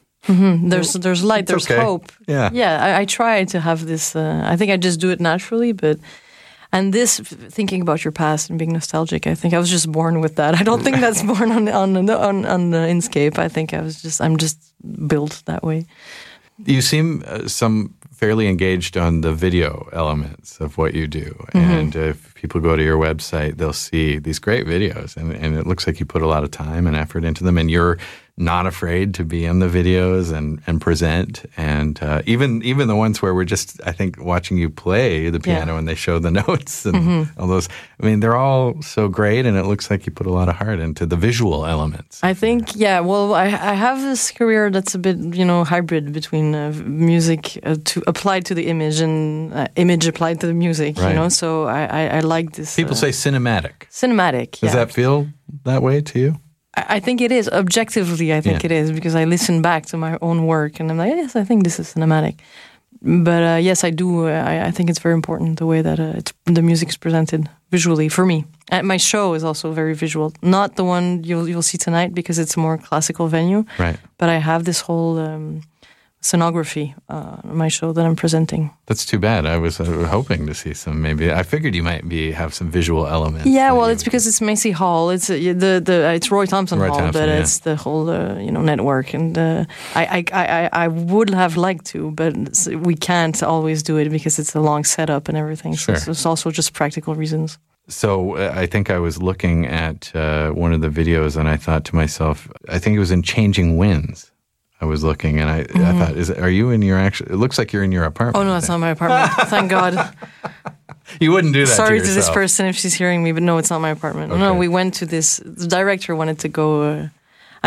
there's light, there's hope. Yeah. I try to have this. I think I just do it naturally, and this thinking about your past and being nostalgic. I think I was just born with that. I don't think that's born on the Inscape. I think I'm just built that way. You seem some fairly engaged on the video elements of what you do, and if people go to your website, they'll see these great videos, and it looks like you put a lot of time and effort into them, and you're not afraid to be in the videos and present, and even the ones where we're just, I think, watching you play the piano and they show the notes and all those. I mean, they're all so great, and it looks like you put a lot of heart into the visual elements. I think, well, I have this career that's a bit, hybrid between music applied to the image and image applied to the music, right. So I like this. People say cinematic. Cinematic, Does that feel that way to you? I think it is. Objectively, I think it is, because I listen back to my own work and I'm like, yes, I think this is cinematic. But yes, I do. I think it's very important the way that the music is presented visually for me. And my show is also very visual. Not the one you'll see tonight because it's a more classical venue. Right. But I have this whole scenography on my show that I'm presenting. That's too bad. I was hoping to see some. Maybe I figured you might have some visual elements. Yeah, well, it's because it's Macy Hall. It's it's Roy Thompson Hall, but it's the whole network. And I would have liked to, but we can't always do it because it's a long setup and everything. Sure. So it's also just practical reasons. So I think I was looking at one of the videos and I thought to myself, I think it was in Changing Winds. I was looking and I thought, are you in your actual, it looks like you're in your apartment. Oh no, it's not my apartment. Thank God. You wouldn't do that Sorry to to this person if she's hearing me, but no, it's not my apartment. Okay. No, we went to this, the director wanted to go, I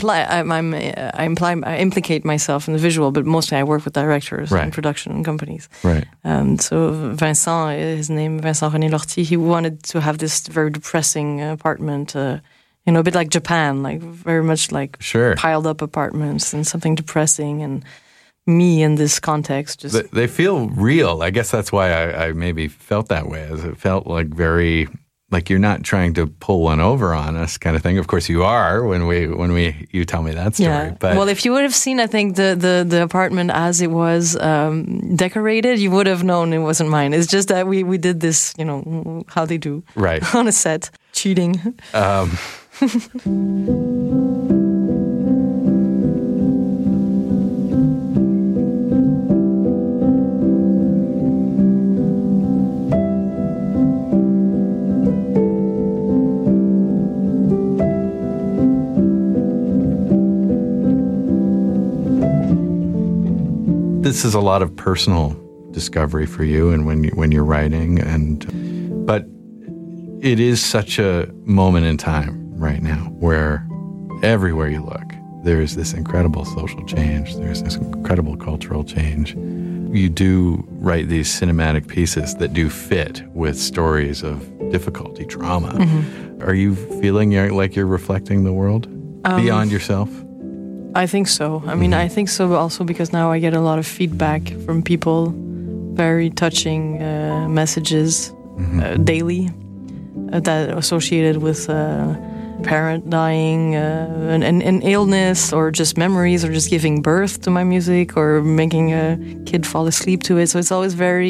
implicate myself in the visual, but mostly I work with directors and production companies. Right. So Vincent, his name, Vincent René Lortie, he wanted to have this very depressing apartment, a bit like Japan, like very much like piled up apartments and something depressing. And me in this context, just they feel real. I guess that's why I maybe felt that way. As it felt like very. Like you're not trying to pull one over on us, kind of thing. Of course, you are when you tell me that story. Yeah. But well, if you would have seen, I think the apartment as it was decorated, you would have known it wasn't mine. It's just that we did this, how they do, right, on a set, cheating. This is a lot of personal discovery for you, and when you're writing, but it is such a moment in time right now where everywhere you look, there's this incredible social change. There's this incredible cultural change. You do write these cinematic pieces that do fit with stories of difficulty, trauma. Mm-hmm. Are you feeling like you're reflecting the world beyond yourself? I think so. I mean, I think so also because now I get a lot of feedback from people, very touching messages daily that are associated with parent dying, an illness, or just memories, or just giving birth to my music, or making a kid fall asleep to it. So it's always very,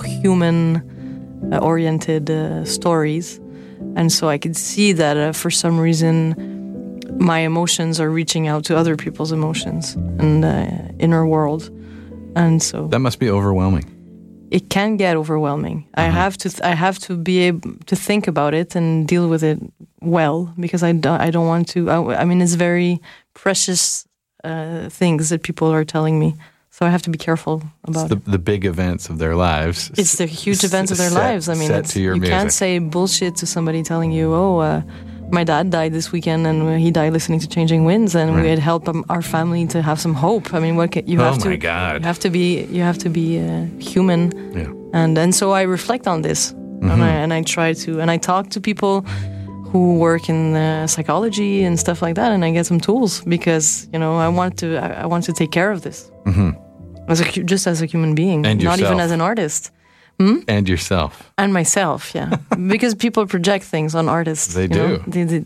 human-oriented stories. And so I could see that for some reason my emotions are reaching out to other people's emotions and inner world. And so that must be overwhelming. It can get overwhelming. I have to be able to think about it and deal with it well, because I don't want to. I mean, it's very precious things that people are telling me, so I have to be careful about it. The big events of their lives. It's the huge events of their lives. I mean, you can't say bullshit to somebody telling you, my dad died this weekend, and he died listening to Changing Winds, and we had helped our family to have some hope. I mean, you have to? Oh my God! You have to be human, and so I reflect on this, and I try to, and I talk to people who work in psychology and stuff like that, and I get some tools because I want to take care of this just as a human being, and not even as an artist. And yourself. And myself, yeah. Because people project things on artists. They do.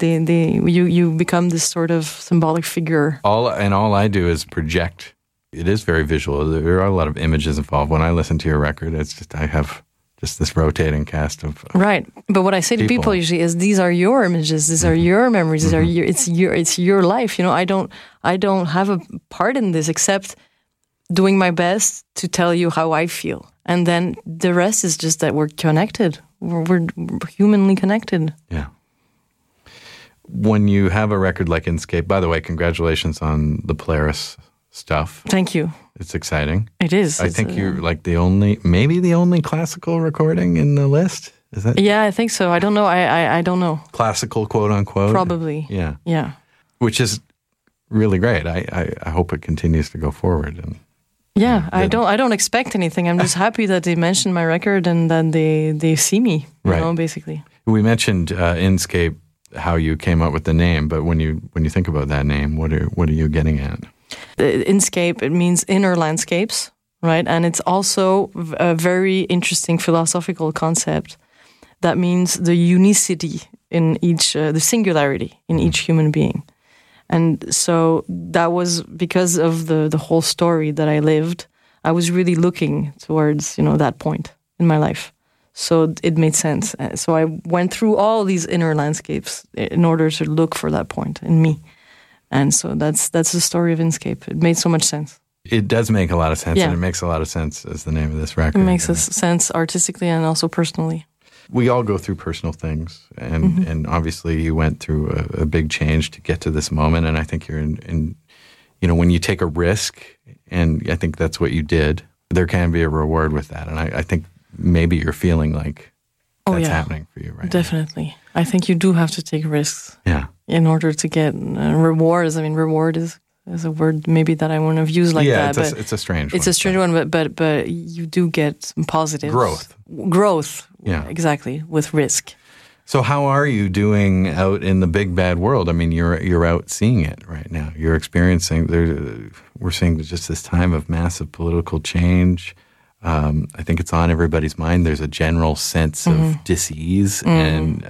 You become this sort of symbolic figure. All I do is project. It is very visual. There are a lot of images involved. When I listen to your record, it's just I have just this rotating cast of right. But what I say to people usually is, these are your images. These are your memories. These are it's your life. I don't have a part in this except doing my best to tell you how I feel. And then the rest is just that we're connected. We're humanly connected. Yeah. When you have a record like Inscape, by the way, congratulations on the Polaris stuff. Thank you. It's exciting. It is. I think you're like maybe the only classical recording in the list. Is that? Yeah, I think so. I don't know. I don't know. Classical, quote unquote. Probably. Yeah. Yeah. Which is really great. I hope it continues to go forward. And yeah, I don't expect anything. I'm just happy that they mentioned my record and that they see me, basically. We mentioned Inscape, how you came up with the name, but when you think about that name, what are you getting at? Inscape, it means inner landscapes, right? And it's also a very interesting philosophical concept that means the unicity in each, the singularity in each human being. And so that was because of the whole story that I lived. I was really looking towards, that point in my life. So it made sense. So I went through all these inner landscapes in order to look for that point in me. And so that's the story of Inscape. It made so much sense. It does make a lot of sense, and it makes a lot of sense as the name of this record. It makes sense artistically and also personally. We all go through personal things, and obviously you went through a big change to get to this moment, and I think you're in when you take a risk, and I think that's what you did, there can be a reward with that, and I think maybe you're feeling like that's happening for you right Definitely. Now. I think you do have to take risks in order to get rewards. I mean, reward is a word maybe that I wouldn't have used like that. Yeah, it's a strange one. It's a strange one, but you do get some positive growth. Yeah, exactly, with risk. So how are you doing out in the big bad world? I mean, you're out seeing it right now. You're experiencing. We're seeing just this time of massive political change. I think it's on everybody's mind. There's a general sense of dis-ease and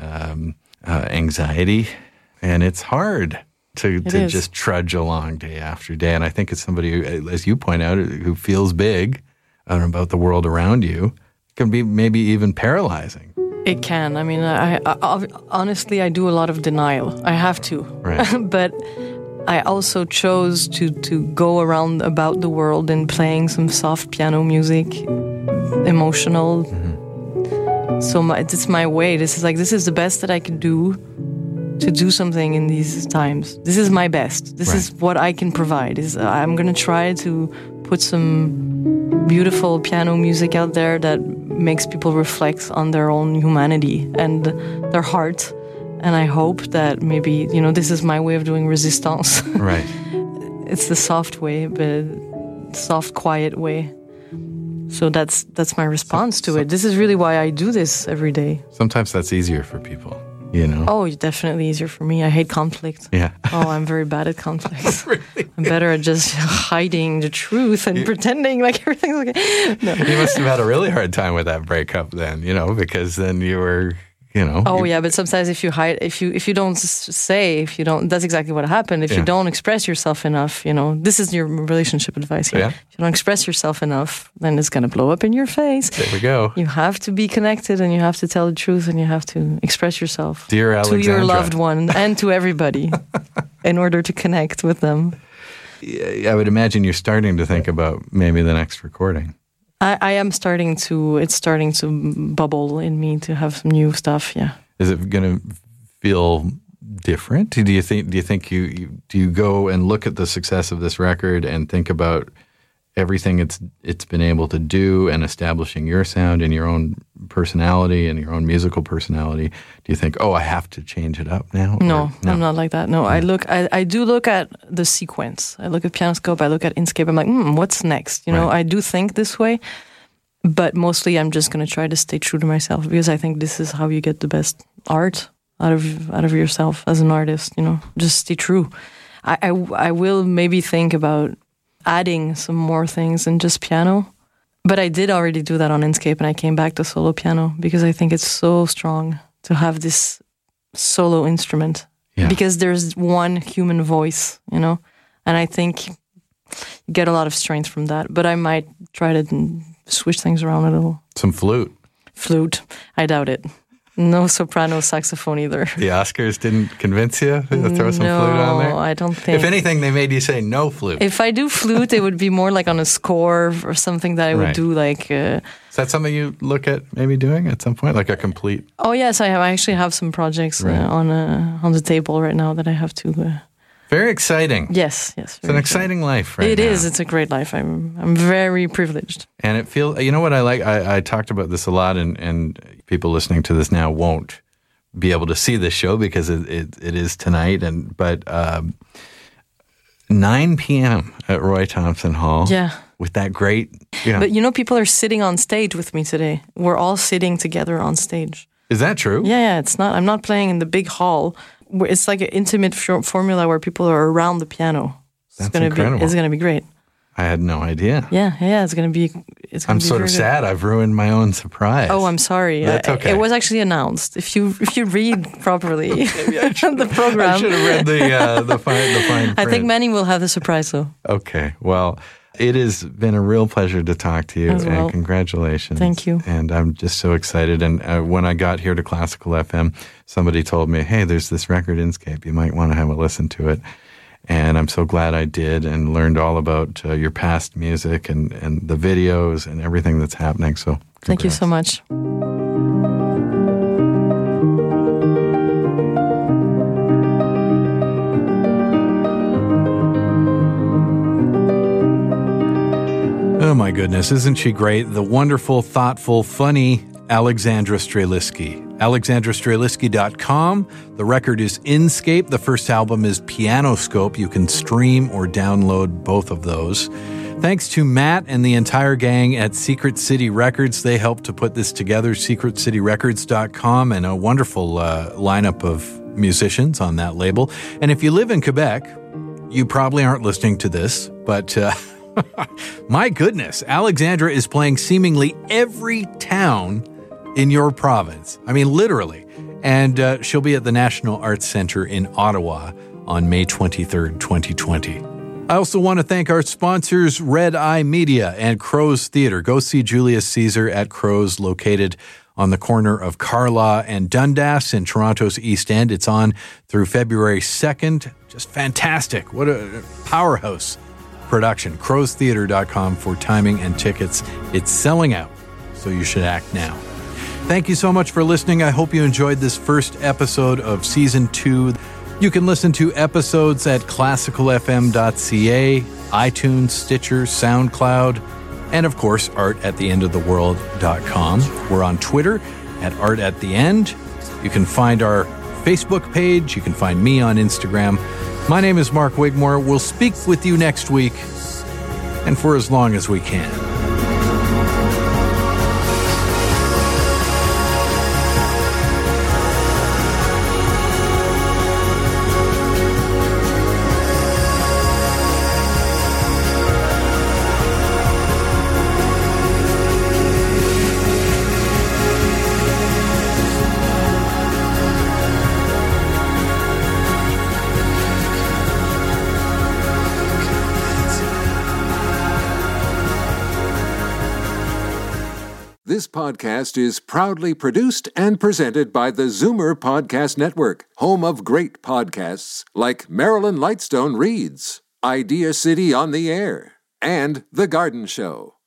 anxiety, and it's hard to just trudge along day after day. And I think it's somebody who, as you point out, who feels big about the world around you, can be maybe even paralyzing. It can. I mean, I honestly, I do a lot of denial. I have to. Right. But I also chose to go around about the world and playing some soft piano music, emotional. Mm-hmm. So it's my way. This is the best that I can do to do something in these times. This is my best. This is what I can provide. I'm going to try to put some beautiful piano music out there that makes people reflect on their own humanity and their heart. And I hope that maybe, this is my way of doing resistance. Right. It's the soft way, but soft, quiet way. So that's my response to it. This is really why I do this every day. Sometimes that's easier for people, Oh, definitely easier for me. I hate conflict. Yeah. Oh, I'm very bad at conflict. Really? I'm better at just hiding the truth and pretending like everything's okay. No. You must have had a really hard time with that breakup then, because then you were... but sometimes if you hide, if you don't say, that's exactly what happened. If you don't express yourself enough, this is your relationship advice here. Yeah. If you don't express yourself enough, then it's going to blow up in your face. There we go. You have to be connected and you have to tell the truth and you have to express yourself Dear Alexandra. to your loved one and to everybody in order to connect with them. I would imagine you're starting to think about maybe the next recording. I am it's starting to bubble in me to have some new stuff, yeah. Is it going to feel different? Do you think you go and look at the success of this record and think about everything it's been able to do and establishing your sound and your own personality and your own musical personality? Do you think, I have to change it up now? No, I'm not like that. No, I do look at the sequence. I look at Pianoscope, I look at Inscape. I'm like, what's next? I do think this way, but mostly I'm just going to try to stay true to myself because I think this is how you get the best art out of yourself as an artist. Just stay true. I will maybe think about adding some more things than just piano. But I did already do that on Inscape, and I came back to solo piano because I think it's so strong to have this solo instrument. Yeah. Because there's one human voice, and I think you get a lot of strength from that. But I might try to switch things around a little. Some flute. Flute. I doubt it. No soprano saxophone either. The Oscars didn't convince you to throw some flute on there? No, I don't think. If anything, they made you say no flute. If I do flute, it would be more like on a score or something that I would do like... Is that something you look at maybe doing at some point, like a complete... Oh, yes, I actually have some projects on the table right now that I have to... Very exciting. Yes. It's an exciting life right now. It is. It's a great life. I'm very privileged. And it feels, what I like, I talked about this a lot, and people listening to this now won't be able to see this show because it is tonight. But 9 p.m. at Roy Thomson Hall. Yeah. With that great... But people are sitting on stage with me today. We're all sitting together on stage. Is that true? Yeah. It's not. I'm not playing in the big hall. It's like an intimate formula where people are around the piano. That's incredible. It's going to be great. I had no idea. Yeah, it's going to be. I'm sort of sad. I've ruined my own surprise. Oh, I'm sorry. That's okay. It was actually announced. If you read properly the program, I should have read the fine print. I think many will have the surprise though. Okay, well, it has been a real pleasure to talk to you, well. and congratulations. Thank you. And I'm just so excited. And when I got here to Classical FM, somebody told me, hey, there's this record, Inscape. You might want to have a listen to it. And I'm so glad I did and learned all about your past music and the videos and everything that's happening. So congrats. Thank you so much. Oh my goodness, isn't she great? The wonderful, thoughtful, funny Alexandra Streliski. AlexandraStreliski.com. The record is Inscape. The first album is Pianoscope. You can stream or download both of those. Thanks to Matt and the entire gang at Secret City Records. They helped to put this together, secretcityrecords.com, and a wonderful lineup of musicians on that label. And if you live in Quebec, you probably aren't listening to this, but my goodness, Alexandra is playing seemingly every town in your province. I mean, literally. And she'll be at the National Arts Centre in Ottawa on May 23rd, 2020. I also want to thank our sponsors, Red Eye Media and Crow's Theatre. Go see Julius Caesar at Crow's, located on the corner of Carlaw and Dundas in Toronto's East End. It's on through February 2nd. Just fantastic. What a powerhouse production. crowstheatre.com for timing and tickets. It's selling out, so you should act now. Thank you so much for listening. I hope you enjoyed this first episode of Season 2. You can listen to episodes at classicalfm.ca, iTunes, Stitcher, SoundCloud, and of course, artattheendoftheworld.com. We're on Twitter at artattheend. You can find our Facebook page. You can find me on Instagram. My name is Mark Wigmore. We'll speak with you next week and for as long as we can. This podcast is proudly produced and presented by the Zoomer Podcast Network, home of great podcasts like Marilyn Lightstone Reads, Idea City on the Air, and The Garden Show.